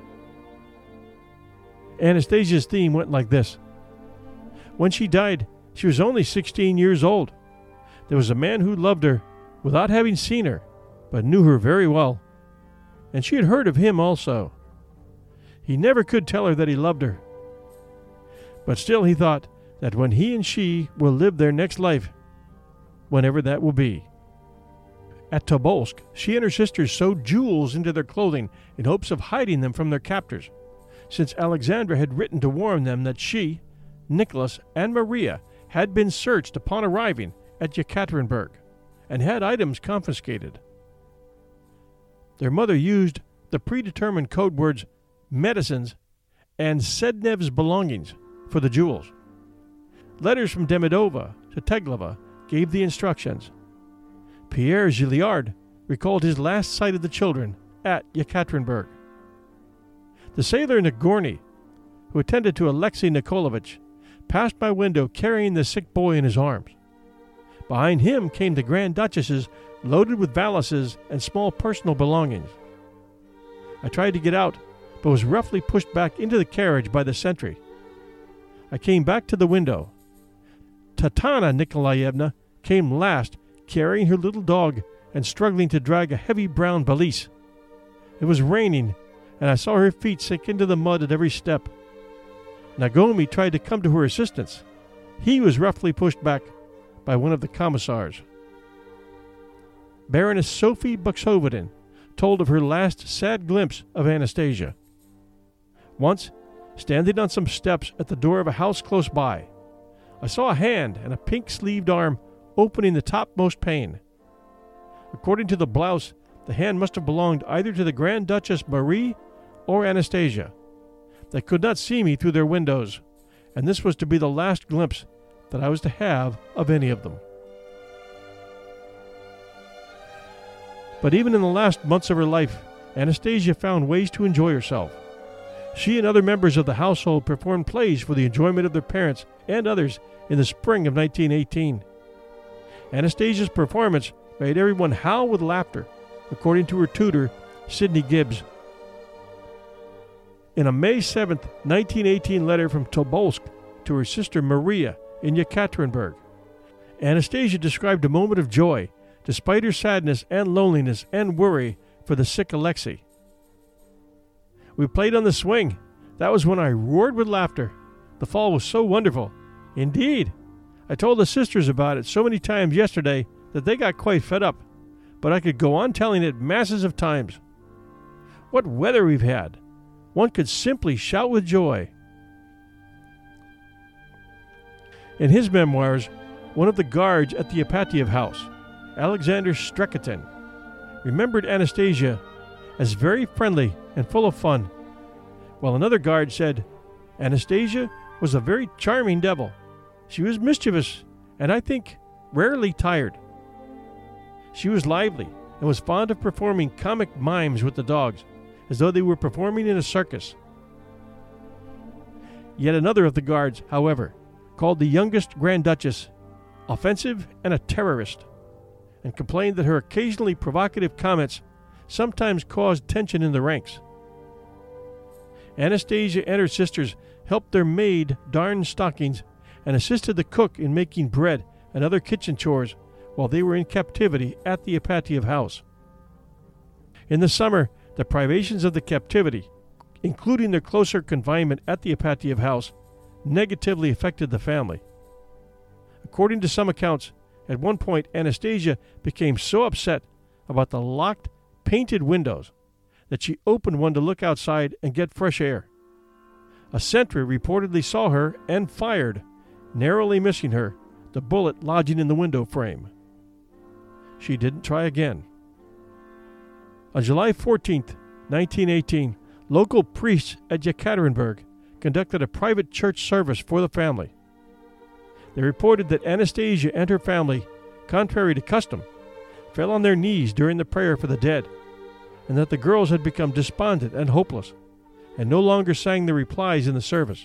Anastasia's theme went like this. When she died, she was only 16 years old. There was a man who loved her without having seen her, but knew her very well, and she had heard of him also. He never could tell her that he loved her, but still he thought that when he and she will live their next life, whenever that will be. At Tobolsk, she and her sisters sewed jewels into their clothing in hopes of hiding them from their captors, since Alexandra had written to warn them that she, Nicholas, and Maria had been searched upon arriving at Yekaterinburg and had items confiscated. Their mother used the predetermined code words medicines and Sednev's belongings for the jewels. Letters from Demidova to Teglova gave the instructions. Pierre Gilliard recalled his last sight of the children at Yekaterinburg. The sailor Nagorny, who attended to Alexei Nikolaevich, passed my window carrying the sick boy in his arms. Behind him came the Grand Duchesses, loaded with valises and small personal belongings. I tried to get out, but was roughly pushed back into the carriage by the sentry. I came back to the window. Tatana Nikolaevna came last, carrying her little dog and struggling to drag a heavy brown valise. It was raining, and I saw her feet sink into the mud at every step. Nagomi tried to come to her assistance. He was roughly pushed back by one of the commissars. Baroness Sophie Buxhovedin told of her last sad glimpse of Anastasia. Once, standing on some steps at the door of a house close by, I saw a hand and a pink-sleeved arm opening the topmost pane. According to the blouse, the hand must have belonged either to the Grand Duchess Marie or Anastasia. They could not see me through their windows, and this was to be the last glimpse that I was to have of any of them. But even in the last months of her life, Anastasia found ways to enjoy herself. She and other members of the household performed plays for the enjoyment of their parents and others in the spring of 1918. Anastasia's performance made everyone howl with laughter, according to her tutor, Sidney Gibbs. In a May 7, 1918 letter from Tobolsk to her sister Maria in Yekaterinburg, Anastasia described a moment of joy, despite her sadness and loneliness and worry for the sick Alexei. We played on the swing. That was when I roared with laughter. The fall was so wonderful. Indeed, I told the sisters about it so many times yesterday that they got quite fed up, but I could go on telling it masses of times. What weather we've had! One could simply shout with joy. In his memoirs, one of the guards at the Ipatiev house, Alexander Streketin, remembered Anastasia as very friendly and full of fun, while another guard said, Anastasia was a very charming devil. She was mischievous, and I think rarely tired. She was lively and was fond of performing comic mimes with the dogs, as though they were performing in a circus. Yet another of the guards, however, called the youngest Grand Duchess offensive and a terrorist, and complained that her occasionally provocative comments sometimes caused tension in the ranks. Anastasia and her sisters helped their maid darn stockings and assisted the cook in making bread and other kitchen chores while they were in captivity at the Ipatiev house. In the summer, the privations of the captivity, including their closer confinement at the Ipatiev house, negatively affected the family. According to some accounts, at one point Anastasia became so upset about the locked, painted windows that she opened one to look outside and get fresh air. A sentry reportedly saw her and fired, narrowly missing her, the bullet lodging in the window frame. She didn't try again. On July 14, 1918, local priests at Yekaterinburg conducted a private church service for the family. They reported that Anastasia and her family, contrary to custom, fell on their knees during the prayer for the dead, and that the girls had become despondent and hopeless, and no longer sang the replies in the service.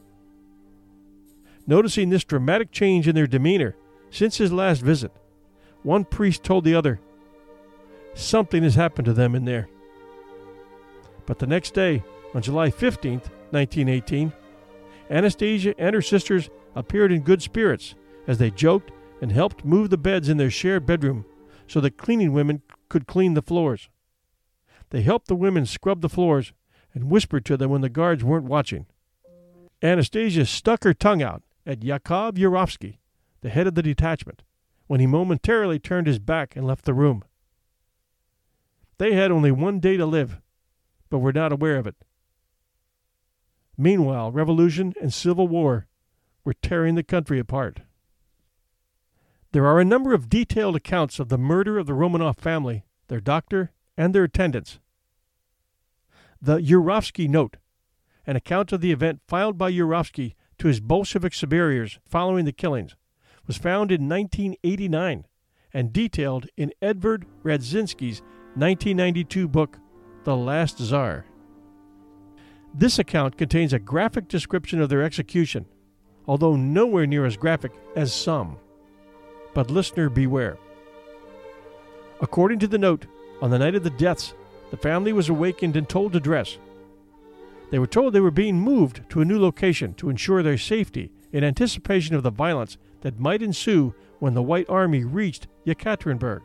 Noticing this dramatic change in their demeanor since his last visit, one priest told the other, "Something has happened to them in there." But the next day, on July 15th, 1918, Anastasia and her sisters appeared in good spirits as they joked and helped move the beds in their shared bedroom so that cleaning women could clean the floors. They helped the women scrub the floors and whispered to them when the guards weren't watching. Anastasia stuck her tongue out at Yakov Yurovsky, the head of the detachment, when he momentarily turned his back and left the room. They had only one day to live, but were not aware of it. Meanwhile, revolution and civil war were tearing the country apart. There are a number of detailed accounts of the murder of the Romanov family, their doctor, and their attendants. The Yurovsky Note, an account of the event filed by Yurovsky to his Bolshevik superiors following the killings, was found in 1989 and detailed in Edvard Radzinsky's 1992 book, The Last Tsar. This account contains a graphic description of their execution, although nowhere near as graphic as some. But listener, beware. According to the note, on the night of the deaths, the family was awakened and told to dress. They were told they were being moved to a new location to ensure their safety in anticipation of the violence that might ensue when the White Army reached Yekaterinburg.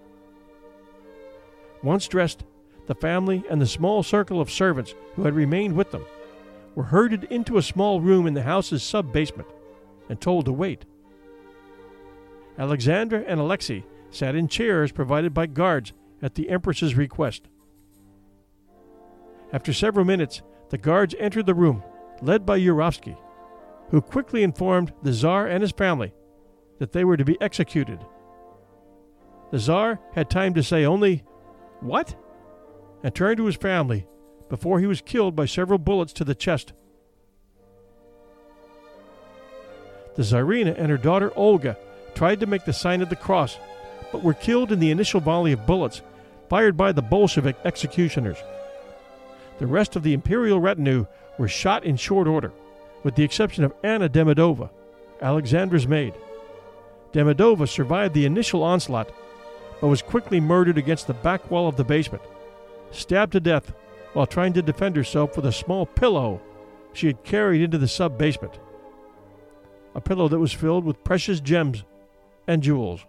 Once dressed, the family and the small circle of servants who had remained with them were herded into a small room in the house's sub-basement and told to wait. Alexandra and Alexei sat in chairs provided by guards at the Empress's request. After several minutes, the guards entered the room, led by Yurovsky, who quickly informed the Tsar and his family that they were to be executed. The Tsar had time to say only, "What?" and turned to his family before he was killed by several bullets to the chest. The Tsarina and her daughter Olga tried to make the sign of the cross, but were killed in the initial volley of bullets fired by the Bolshevik executioners. The rest of the imperial retinue were shot in short order, with the exception of Anna Demidova, Alexandra's maid. Demidova survived the initial onslaught, but was quickly murdered against the back wall of the basement, stabbed to death while trying to defend herself with a small pillow she had carried into the sub-basement, a pillow that was filled with precious gems and jewels.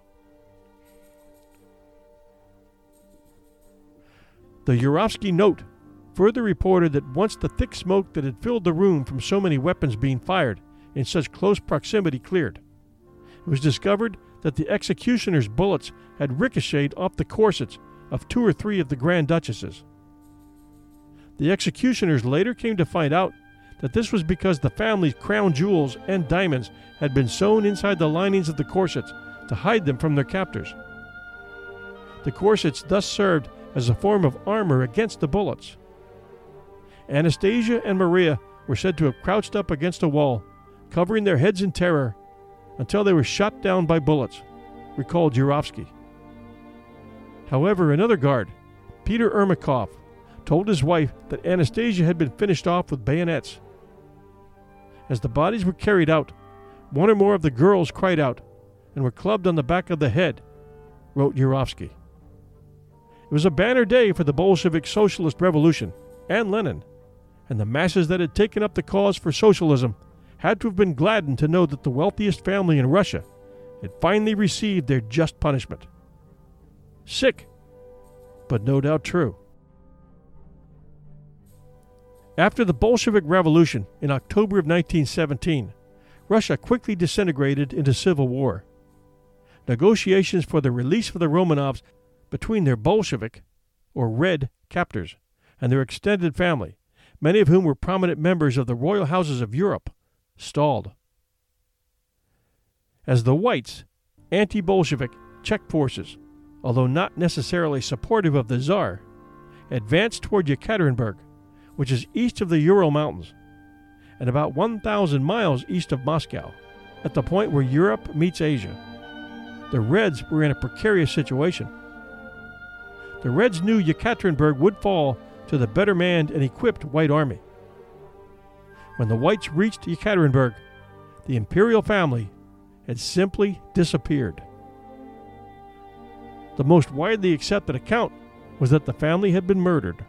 The Yurovsky Note further reported that once the thick smoke that had filled the room from so many weapons being fired in such close proximity cleared, it was discovered that the executioner's bullets had ricocheted off the corsets of 2 or 3 of the Grand Duchesses. The executioners later came to find out that this was because the family's crown jewels and diamonds had been sewn inside the linings of the corsets to hide them from their captors. The corsets thus served as a form of armor against the bullets. Anastasia and Maria were said to have crouched up against a wall, covering their heads in terror, until they were shot down by bullets, recalled Yurovsky. However, another guard, Peter Ermakov, told his wife that Anastasia had been finished off with bayonets. As the bodies were carried out, one or more of the girls cried out and were clubbed on the back of the head, wrote Yurovsky. It was a banner day for the Bolshevik Socialist Revolution and Lenin, and the masses that had taken up the cause for socialism had to have been gladdened to know that the wealthiest family in Russia had finally received their just punishment. Sick, but no doubt true. After the Bolshevik Revolution in October of 1917, Russia quickly disintegrated into civil war. Negotiations for the release of the Romanovs between their Bolshevik, or Red, captors and their extended family, many of whom were prominent members of the royal houses of Europe, stalled. As the Whites, anti-Bolshevik Czech forces, although not necessarily supportive of the Tsar, advanced toward Yekaterinburg, which is east of the Ural Mountains, and about 1,000 miles east of Moscow, at the point where Europe meets Asia. The Reds were in a precarious situation. the Reds knew Yekaterinburg would fall to the better manned and equipped White Army. When the Whites reached Yekaterinburg, the imperial family had simply disappeared. The most widely accepted account was that the family had been murdered.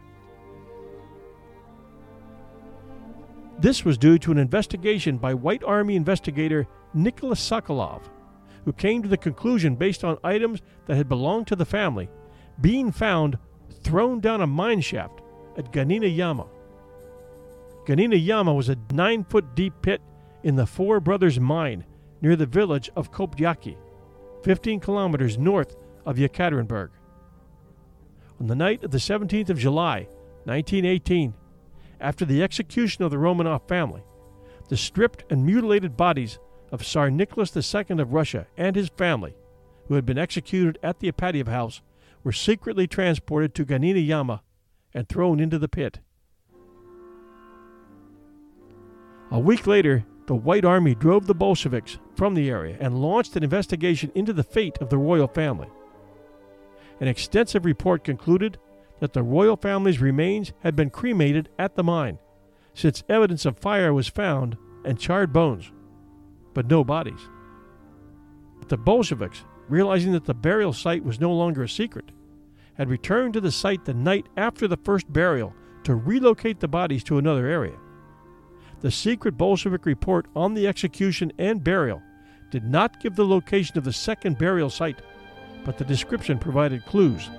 This was due to an investigation by White Army investigator Nicholas Sokolov, who came to the conclusion based on items that had belonged to the family being found thrown down a mine shaft at Ganina Yama. Ganina Yama was a 9-foot deep pit in the Four Brothers Mine near the village of Kopyaki, 15 kilometers north of Yekaterinburg. On the night of the 17th of July, 1918, after the execution of the Romanov family, the stripped and mutilated bodies of Tsar Nicholas II of Russia and his family, who had been executed at the Ipatiev house, were secretly transported to Ganina Yama and thrown into the pit. A week later, the White Army drove the Bolsheviks from the area and launched an investigation into the fate of the royal family. An extensive report concluded that the royal family's remains had been cremated at the mine, since evidence of fire was found and charred bones, but no bodies. The Bolsheviks, realizing that the burial site was no longer a secret, had returned to the site the night after the first burial to relocate the bodies to another area. The secret Bolshevik report on the execution and burial did not give the location of the second burial site, but the description provided clues.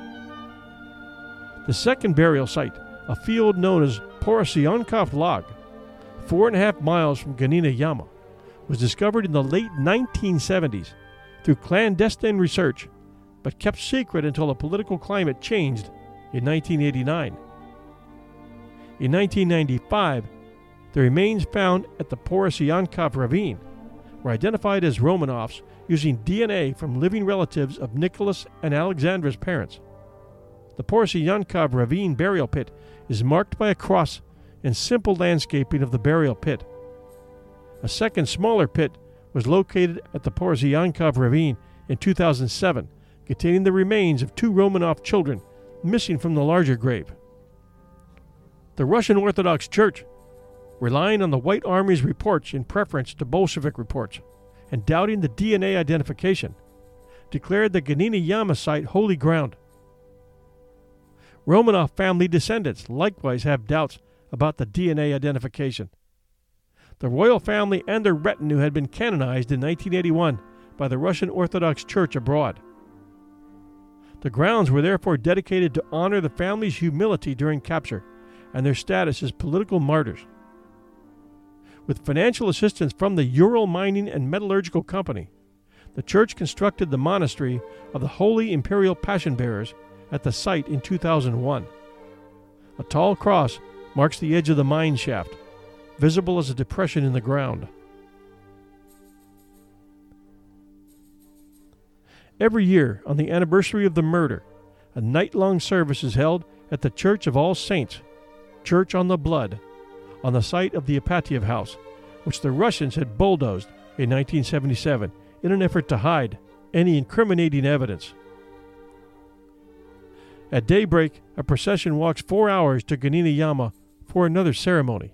The second burial site, a field known as Porosyankov Lag, 4.5 miles from Ganina Yama, was discovered in the late 1970s through clandestine research, but kept secret until the political climate changed in 1989. In 1995, the remains found at the Porosyankov Ravine were identified as Romanovs using DNA from living relatives of Nicholas and Alexandra's parents. The Porosyankov Ravine burial pit is marked by a cross and simple landscaping of the burial pit. A second, smaller pit was located at the Porosyankov Ravine in 2007, containing the remains of 2 Romanov children missing from the larger grave. The Russian Orthodox Church, relying on the White Army's reports in preference to Bolshevik reports and doubting the DNA identification, declared the Ganina Yama site holy ground. Romanov family descendants likewise have doubts about the DNA identification. The royal family and their retinue had been canonized in 1981 by the Russian Orthodox Church abroad. The grounds were therefore dedicated to honor the family's humility during capture and their status as political martyrs. With financial assistance from the Ural Mining and Metallurgical Company, the church constructed the monastery of the Holy Imperial Passion Bearers at the site in 2001. A tall cross marks the edge of the mine shaft, visible as a depression in the ground. Every year, on the anniversary of the murder, a night-long service is held at the Church of All Saints, Church on the Blood, on the site of the Ipatiev house, which the Russians had bulldozed in 1977 in an effort to hide any incriminating evidence. At daybreak, a procession walks 4 hours to Ganina Yama for another ceremony.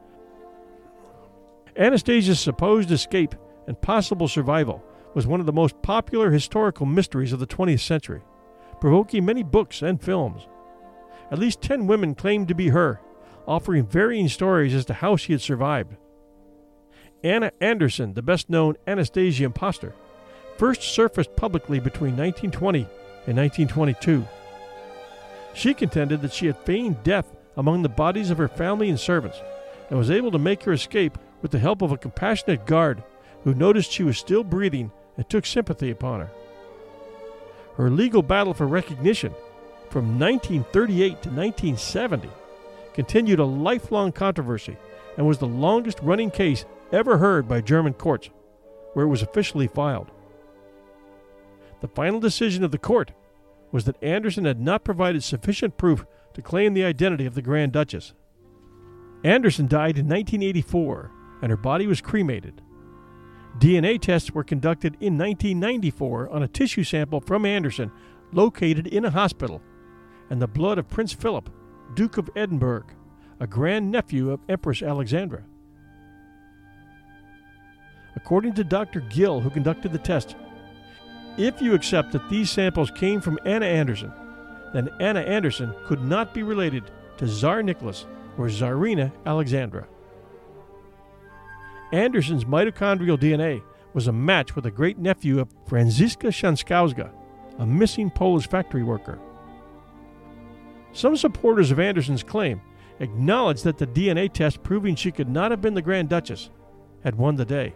Anastasia's supposed escape and possible survival was one of the most popular historical mysteries of the 20th century, provoking many books and films. At least 10 women claimed to be her, offering varying stories as to how she had survived. Anna Anderson, the best-known Anastasia imposter, first surfaced publicly between 1920 and 1922. She contended that she had feigned death among the bodies of her family and servants, and was able to make her escape with the help of a compassionate guard who noticed she was still breathing and took sympathy upon her. Her legal battle for recognition from 1938 to 1970 continued a lifelong controversy and was the longest-running case ever heard by German courts, where it was officially filed. The final decision of the court was that Anderson had not provided sufficient proof to claim the identity of the Grand Duchess. Anderson died in 1984, and her body was cremated. DNA tests were conducted in 1994 on a tissue sample from Anderson located in a hospital and the blood of Prince Philip, Duke of Edinburgh, a grandnephew of Empress Alexandra. According to Dr. Gill, who conducted the test, if you accept that these samples came from Anna Anderson, then Anna Anderson could not be related to Tsar Nicholas or Tsarina Alexandra. Anderson's mitochondrial DNA was a match with a great-nephew of Franziska Shanskowska, a missing Polish factory worker. Some supporters of Anderson's claim acknowledged that the DNA test proving she could not have been the Grand Duchess had won the day.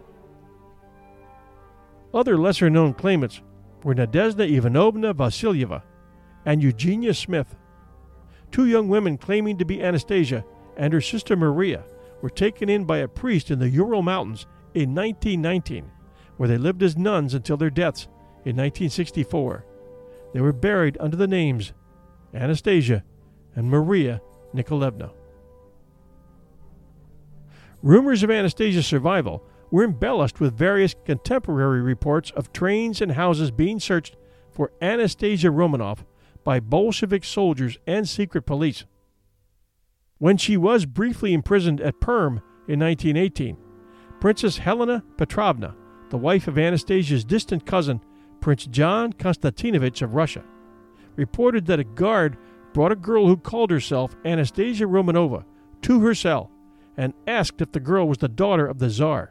Other lesser-known claimants were Nadezhda Ivanovna Vasilyeva and Eugenia Smith. Two young women claiming to be Anastasia and her sister Maria were taken in by a priest in the Ural Mountains in 1919, where they lived as nuns until their deaths in 1964. They were buried under the names Anastasia and Maria Nikolaevna. Rumors of Anastasia's survival were embellished with various contemporary reports of trains and houses being searched for Anastasia Romanov by Bolshevik soldiers and secret police. When she was briefly imprisoned at Perm in 1918, Princess Helena Petrovna, the wife of Anastasia's distant cousin, Prince John Konstantinovich of Russia, reported that a guard brought a girl who called herself Anastasia Romanova to her cell and asked if the girl was the daughter of the Tsar.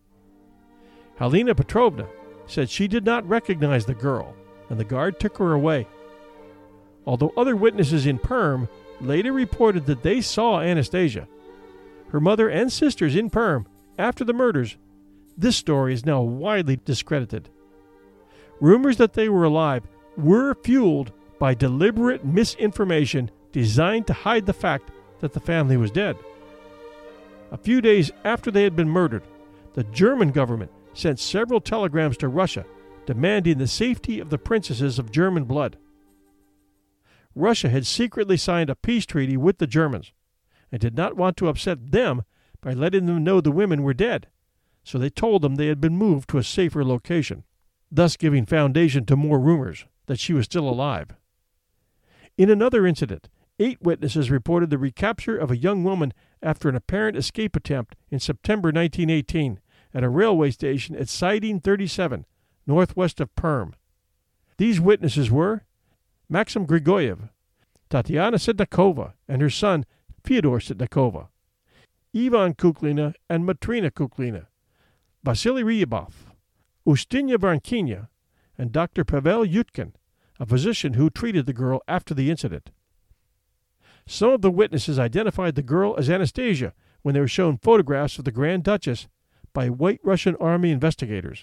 Helena Petrovna said she did not recognize the girl, and the guard took her away. Although other witnesses in Perm later reported that they saw Anastasia, her mother and sisters in Perm after the murders, this story is now widely discredited. Rumors that they were alive were fueled by deliberate misinformation designed to hide the fact that the family was dead. A few days after they had been murdered, the German government sent several telegrams to Russia demanding the safety of the princesses of German blood. Russia had secretly signed a peace treaty with the Germans and did not want to upset them by letting them know the women were dead, so they told them they had been moved to a safer location, thus giving foundation to more rumors that she was still alive. In another incident, 8 witnesses reported the recapture of a young woman after an apparent escape attempt in September 1918 at a railway station at Siding 37, northwest of Perm. These witnesses were Maxim Grigoryev, Tatiana Sitnikova and her son Fyodor Sitnikova, Ivan Kuklina and Matrina Kuklina, Vasily Ryabov, Ustinya Varnkina, and Dr. Pavel Yutkin, a physician who treated the girl after the incident. Some of the witnesses identified the girl as Anastasia when they were shown photographs of the Grand Duchess by White Russian Army investigators.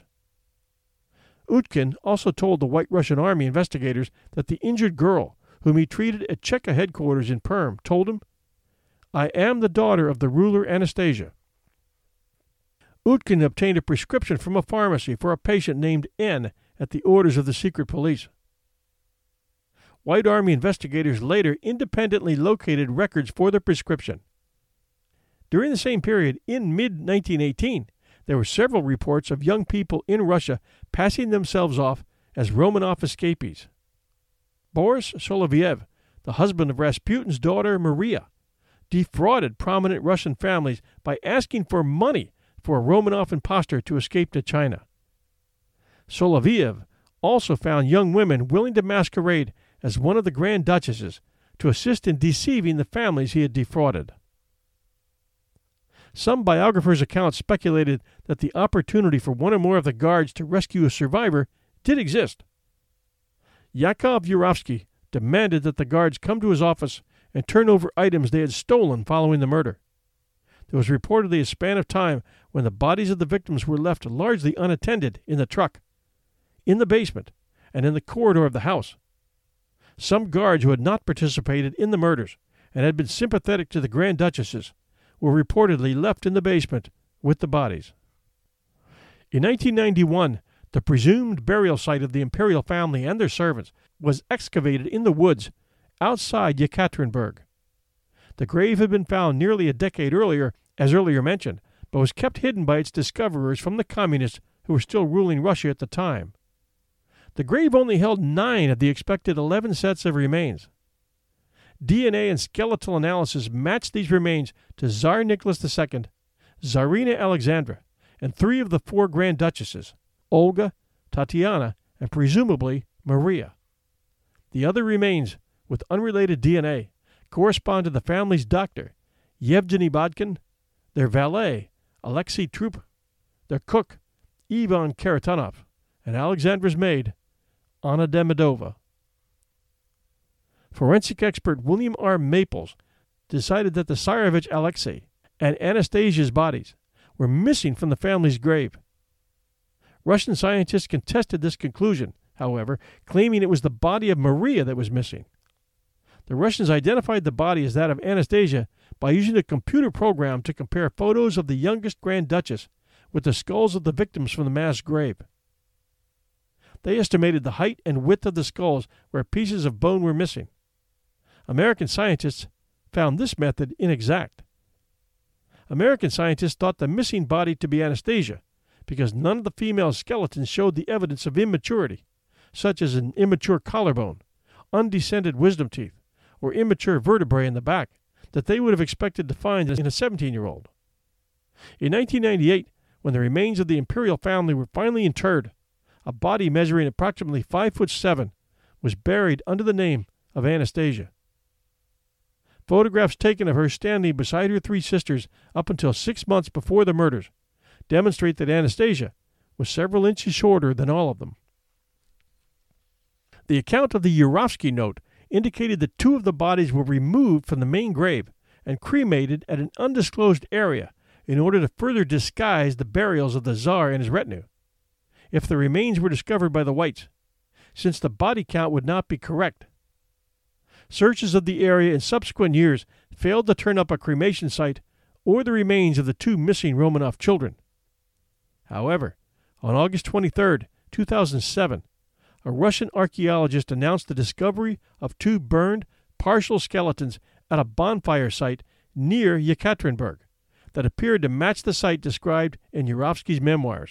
Utkin also told the White Russian Army investigators that the injured girl, whom he treated at Cheka headquarters in Perm, told him, "I am the daughter of the ruler Anastasia." Utkin obtained a prescription from a pharmacy for a patient named N at the orders of the secret police. White Army investigators later independently located records for the prescription. During the same period, in mid-1918, there were several reports of young people in Russia passing themselves off as Romanov escapees. Boris Soloviev, the husband of Rasputin's daughter Maria, defrauded prominent Russian families by asking for money for a Romanov impostor to escape to China. Soloviev also found young women willing to masquerade as one of the Grand Duchesses to assist in deceiving the families he had defrauded. Some biographers' accounts speculated that the opportunity for one or more of the guards to rescue a survivor did exist. Yakov Yurovsky demanded that the guards come to his office and turn over items they had stolen following the murder. There was reportedly a span of time when the bodies of the victims were left largely unattended in the truck, in the basement, and in the corridor of the house. Some guards who had not participated in the murders and had been sympathetic to the Grand Duchesses were reportedly left in the basement with the bodies. In 1991, the presumed burial site of the imperial family and their servants was excavated in the woods outside Yekaterinburg. The grave had been found nearly a decade earlier, as earlier mentioned, but was kept hidden by its discoverers from the communists who were still ruling Russia at the time. The grave only held 9 of the expected 11 sets of remains. DNA and skeletal analysis matched these remains to Tsar Nicholas II, Tsarina Alexandra, and 3 of the 4 Grand Duchesses, Olga, Tatiana, and presumably Maria. The other remains, with unrelated DNA, correspond to the family's doctor, Yevgeny Bodkin, their valet, Alexei Troop, their cook, Ivan Karatanov, and Alexandra's maid, Anna Demidova. Forensic expert William R. Maples decided that the Tsarevich Alexei and Anastasia's bodies were missing from the family's grave. Russian scientists contested this conclusion, however, claiming it was the body of Maria that was missing. The Russians identified the body as that of Anastasia by using a computer program to compare photos of the youngest Grand Duchess with the skulls of the victims from the mass grave. They estimated the height and width of the skulls where pieces of bone were missing. American scientists found this method inexact. American scientists thought the missing body to be Anastasia because none of the female skeletons showed the evidence of immaturity, such as an immature collarbone, undescended wisdom teeth, or immature vertebrae in the back that they would have expected to find in a 17-year-old. In 1998, when the remains of the imperial family were finally interred, a body measuring approximately 5'7" was buried under the name of Anastasia. Photographs taken of her standing beside her 3 sisters up until 6 months before the murders demonstrate that Anastasia was several inches shorter than all of them. The account of the Yurovsky note indicated that 2 of the bodies were removed from the main grave and cremated at an undisclosed area in order to further disguise the burials of the Tsar and his retinue, if the remains were discovered by the whites, since the body count would not be correct. Searches of the area in subsequent years failed to turn up a cremation site or the remains of the 2 missing Romanov children. However, on August 23, 2007, a Russian archaeologist announced the discovery of 2 burned, partial skeletons at a bonfire site near Yekaterinburg that appeared to match the site described in Yurovsky's memoirs.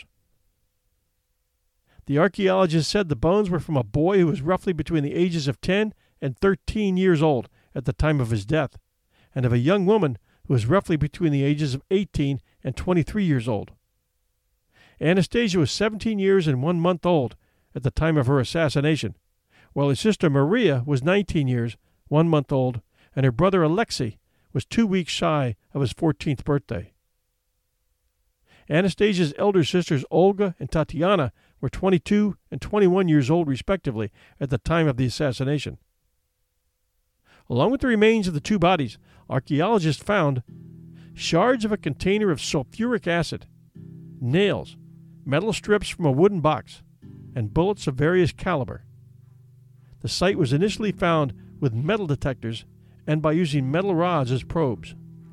The archaeologist said the bones were from a boy who was roughly between the ages of 10 and 13 years old at the time of his death, and of a young woman who was roughly between the ages of 18 and 23 years old. Anastasia was 17 years and 1 month old at the time of her assassination, while her sister Maria was 19 years, 1 month old, and her brother Alexei was 2 weeks shy of his 14th birthday. Anastasia's elder sisters Olga and Tatiana were 22 and 21 years old respectively at the time of the assassination. Along with the remains of the 2 bodies, archaeologists found shards of a container of sulfuric acid, nails, metal strips from a wooden box, and bullets of various caliber. The site was initially found with metal detectors and by using metal rods as probes.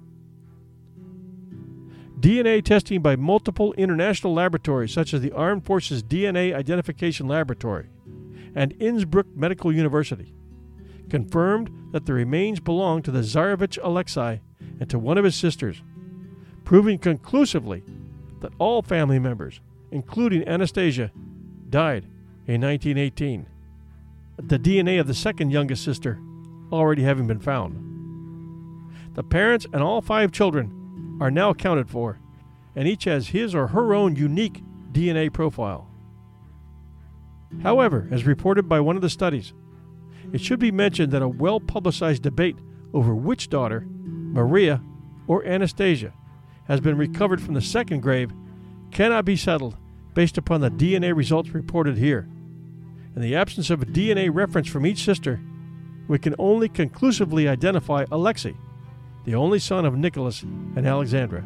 DNA testing by multiple international laboratories such as the Armed Forces DNA Identification Laboratory and Innsbruck Medical University confirmed that the remains belonged to the Tsarevich Alexei and to one of his sisters, proving conclusively that all family members, including Anastasia, died in 1918, the DNA of the second youngest sister already having been found. The parents and all 5 children are now accounted for, and each has his or her own unique DNA profile. However, as reported by one of the studies, it should be mentioned that a well-publicized debate over which daughter, Maria or Anastasia, has been recovered from the second grave cannot be settled based upon the DNA results reported here. In the absence of a DNA reference from each sister, we can only conclusively identify Alexei, the only son of Nicholas and Alexandra.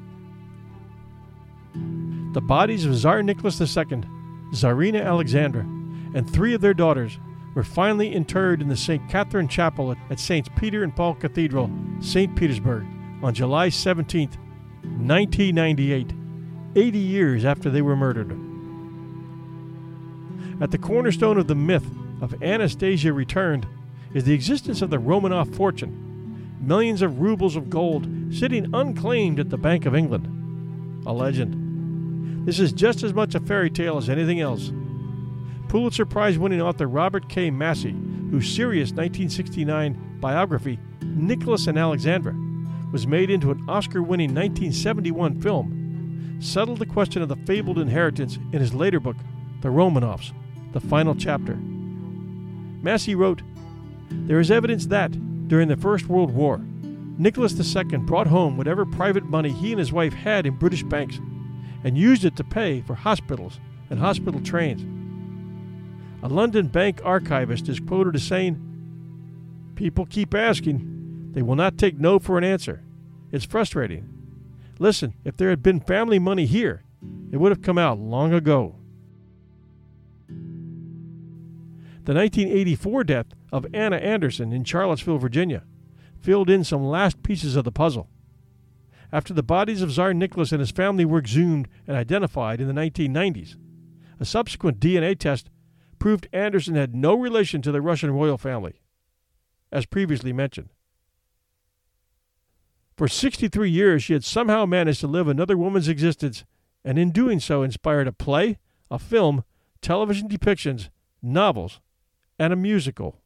The bodies of Tsar Nicholas II, Tsarina Alexandra, and 3 of their daughters were finally interred in the St. Catherine Chapel at St. Peter and Paul Cathedral, St. Petersburg, on July 17, 1998, 80 years after they were murdered. At the cornerstone of the myth of Anastasia Returned is the existence of the Romanov fortune, millions of rubles of gold sitting unclaimed at the Bank of England. A legend. This is just as much a fairy tale as anything else. Pulitzer Prize-winning author Robert K. Massey, whose serious 1969 biography, Nicholas and Alexandra, was made into an Oscar-winning 1971 film, settled the question of the fabled inheritance in his later book, The Romanovs, the final chapter. Massey wrote, "There is evidence that, during the First World War, Nicholas II brought home whatever private money he and his wife had in British banks and used it to pay for hospitals and hospital trains. A London bank archivist is quoted as saying, 'People keep asking. They will not take no for an answer. It's frustrating. Listen, if there had been family money here, it would have come out long ago.'" The 1984 death of Anna Anderson in Charlottesville, Virginia, filled in some last pieces of the puzzle. After the bodies of Tsar Nicholas and his family were exhumed and identified in the 1990s, a subsequent DNA test proved Anderson had no relation to the Russian royal family, as previously mentioned. For 63 years, she had somehow managed to live another woman's existence, and in doing so inspired a play, a film, television depictions, novels, and a musical.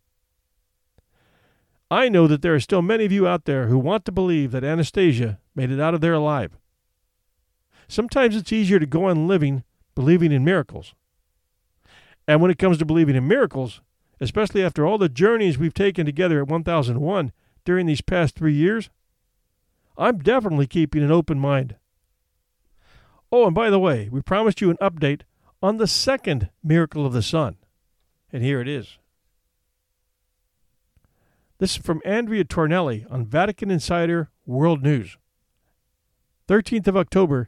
I know that there are still many of you out there who want to believe that Anastasia made it out of there alive. Sometimes it's easier to go on living believing in miracles. And when it comes to believing in miracles, especially after all the journeys we've taken together at 1001 during these past 3 years, I'm definitely keeping an open mind. Oh, and by the way, we promised you an update on the second miracle of the sun. And here it is. This is from Andrea Tornelli on Vatican Insider World News. 13th of October,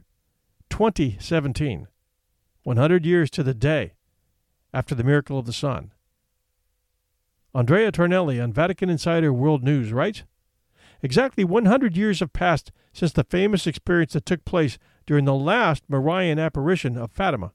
2017. 100 years to the day after the miracle of the sun. Andrea Tornelli on Vatican Insider World News writes, "Exactly 100 years have passed since the famous experience that took place during the last Marian apparition of Fatima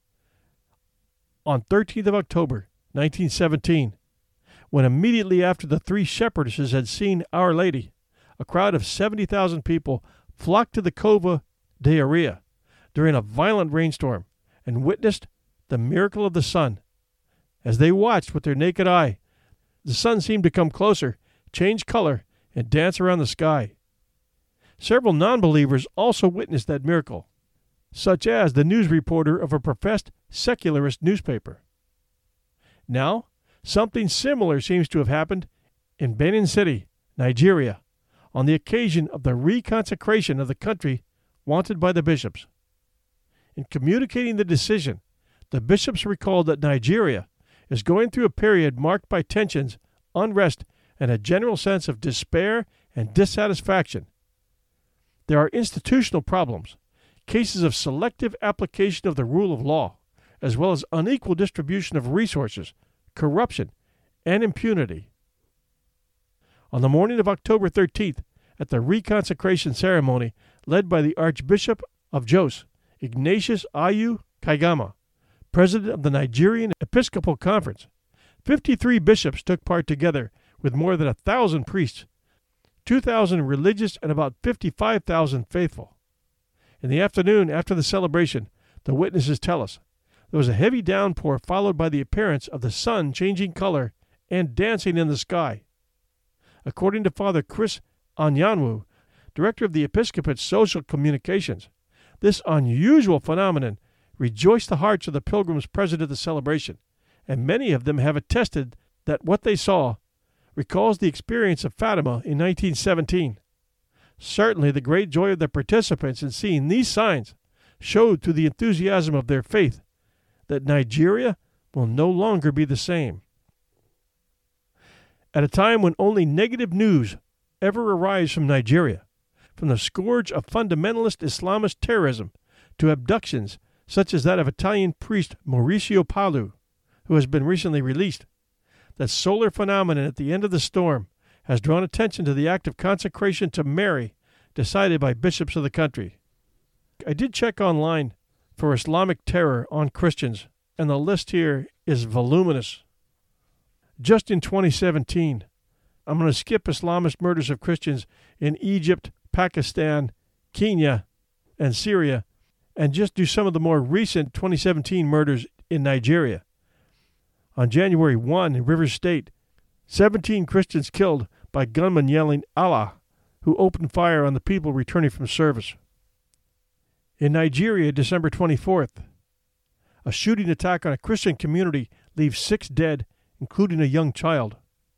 on 13th of October, 1917, when immediately after the 3 shepherdesses had seen Our Lady, a crowd of 70,000 people flocked to the Cova de Iria during a violent rainstorm and witnessed the miracle of the sun. As they watched with their naked eye, the sun seemed to come closer, change color, and dance around the sky. Several non-believers also witnessed that miracle, such as the news reporter of a professed secularist newspaper. Now, something similar seems to have happened in Benin City, Nigeria, on the occasion of the reconsecration of the country wanted by the bishops. In communicating the decision, the bishops recalled that Nigeria is going through a period marked by tensions, unrest, and a general sense of despair and dissatisfaction. There are institutional problems, cases of selective application of the rule of law, as well as unequal distribution of resources, corruption, and impunity. On the morning of October 13th, at the reconsecration ceremony led by the Archbishop of Jos, Ignatius Ayu Kaigama, president of the Nigerian Episcopal Conference, 53 bishops took part together with more than 1,000 priests, 2,000 religious, and about 55,000 faithful. In the afternoon after the celebration, the witnesses tell us, there was a heavy downpour followed by the appearance of the sun changing color and dancing in the sky. According to Father Chris Anyanwu, director of the Episcopate's Social Communications, this unusual phenomenon rejoiced the hearts of the pilgrims present at the celebration, and many of them have attested that what they saw recalls the experience of Fatima in 1917. Certainly the great joy of the participants in seeing these signs showed through the enthusiasm of their faith that Nigeria will no longer be the same. At a time when only negative news ever arrives from Nigeria, from the scourge of fundamentalist Islamist terrorism to abductions such as that of Italian priest Mauricio Palu, who has been recently released, that solar phenomenon at the end of the storm has drawn attention to the act of consecration to Mary decided by bishops of the country. I did check online for Islamic terror on Christians, and the list here is voluminous. Just in 2017, I'm going to skip Islamist murders of Christians in Egypt, Pakistan, Kenya, and Syria, and just do some of the more recent 2017 murders in Nigeria. On January 1 in Rivers State, 17 Christians killed by gunmen yelling Allah, who opened fire on the people returning from service. In Nigeria, December 24th, a shooting attack on a Christian community leaves 6 dead, including a young child.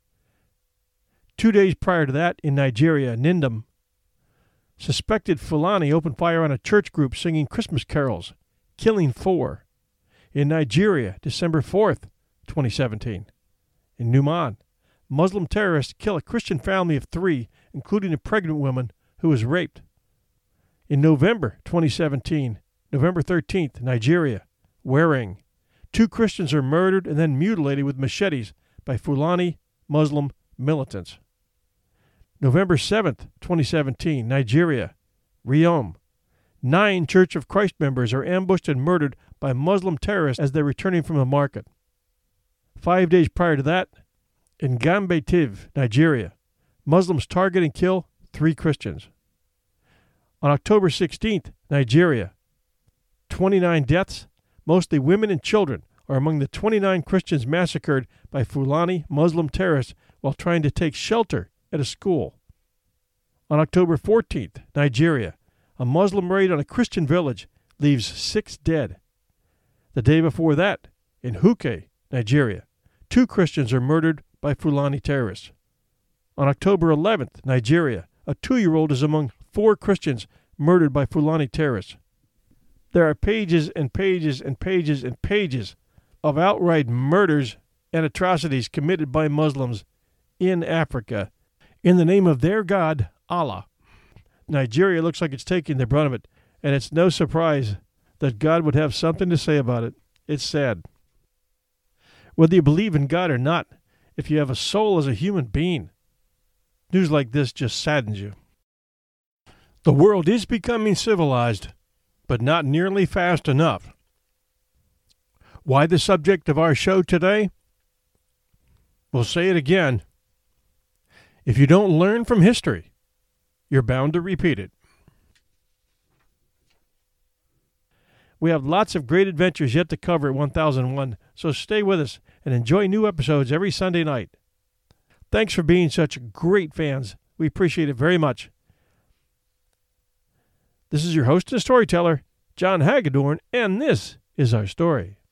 2 days prior to that, in Nigeria, Nindam, suspected Fulani opened fire on a church group singing Christmas carols, killing 4. In Nigeria, December 4th, 2017. In Numan, Muslim terrorists kill a Christian family of 3, including a pregnant woman who was raped. In November 2017, November 13th, Nigeria, Wering, 2 Christians are murdered and then mutilated with machetes by Fulani Muslim militants. November 7th, 2017, Nigeria, Riom, 9 Church of Christ members are ambushed and murdered by Muslim terrorists as they're returning from a market. 5 days prior to that, in Gambetiv, Nigeria, Muslims target and kill 3 Christians. On October 16th, Nigeria, 29 deaths, mostly women and children, are among the 29 Christians massacred by Fulani Muslim terrorists while trying to take shelter at a school. On October 14th, Nigeria, a Muslim raid on a Christian village leaves 6 dead. The day before that, in Huke, Nigeria, 2 Christians are murdered by Fulani terrorists. On October 11th, Nigeria, a 2-year-old is among 4 Christians murdered by Fulani terrorists. There are pages and pages and pages and pages of outright murders and atrocities committed by Muslims in Africa in the name of their God, Allah. Nigeria looks like it's taking the brunt of it, and it's no surprise that God would have something to say about it. It's sad. Whether you believe in God or not, if you have a soul as a human being, news like this just saddens you. The world is becoming civilized, but not nearly fast enough. Why the subject of our show today? We'll say it again. If you don't learn from history, you're bound to repeat it. We have lots of great adventures yet to cover at 1001, so stay with us and enjoy new episodes every Sunday night. Thanks for being such great fans. We appreciate it very much. This is your host and storyteller, John Hagedorn, and this is our story.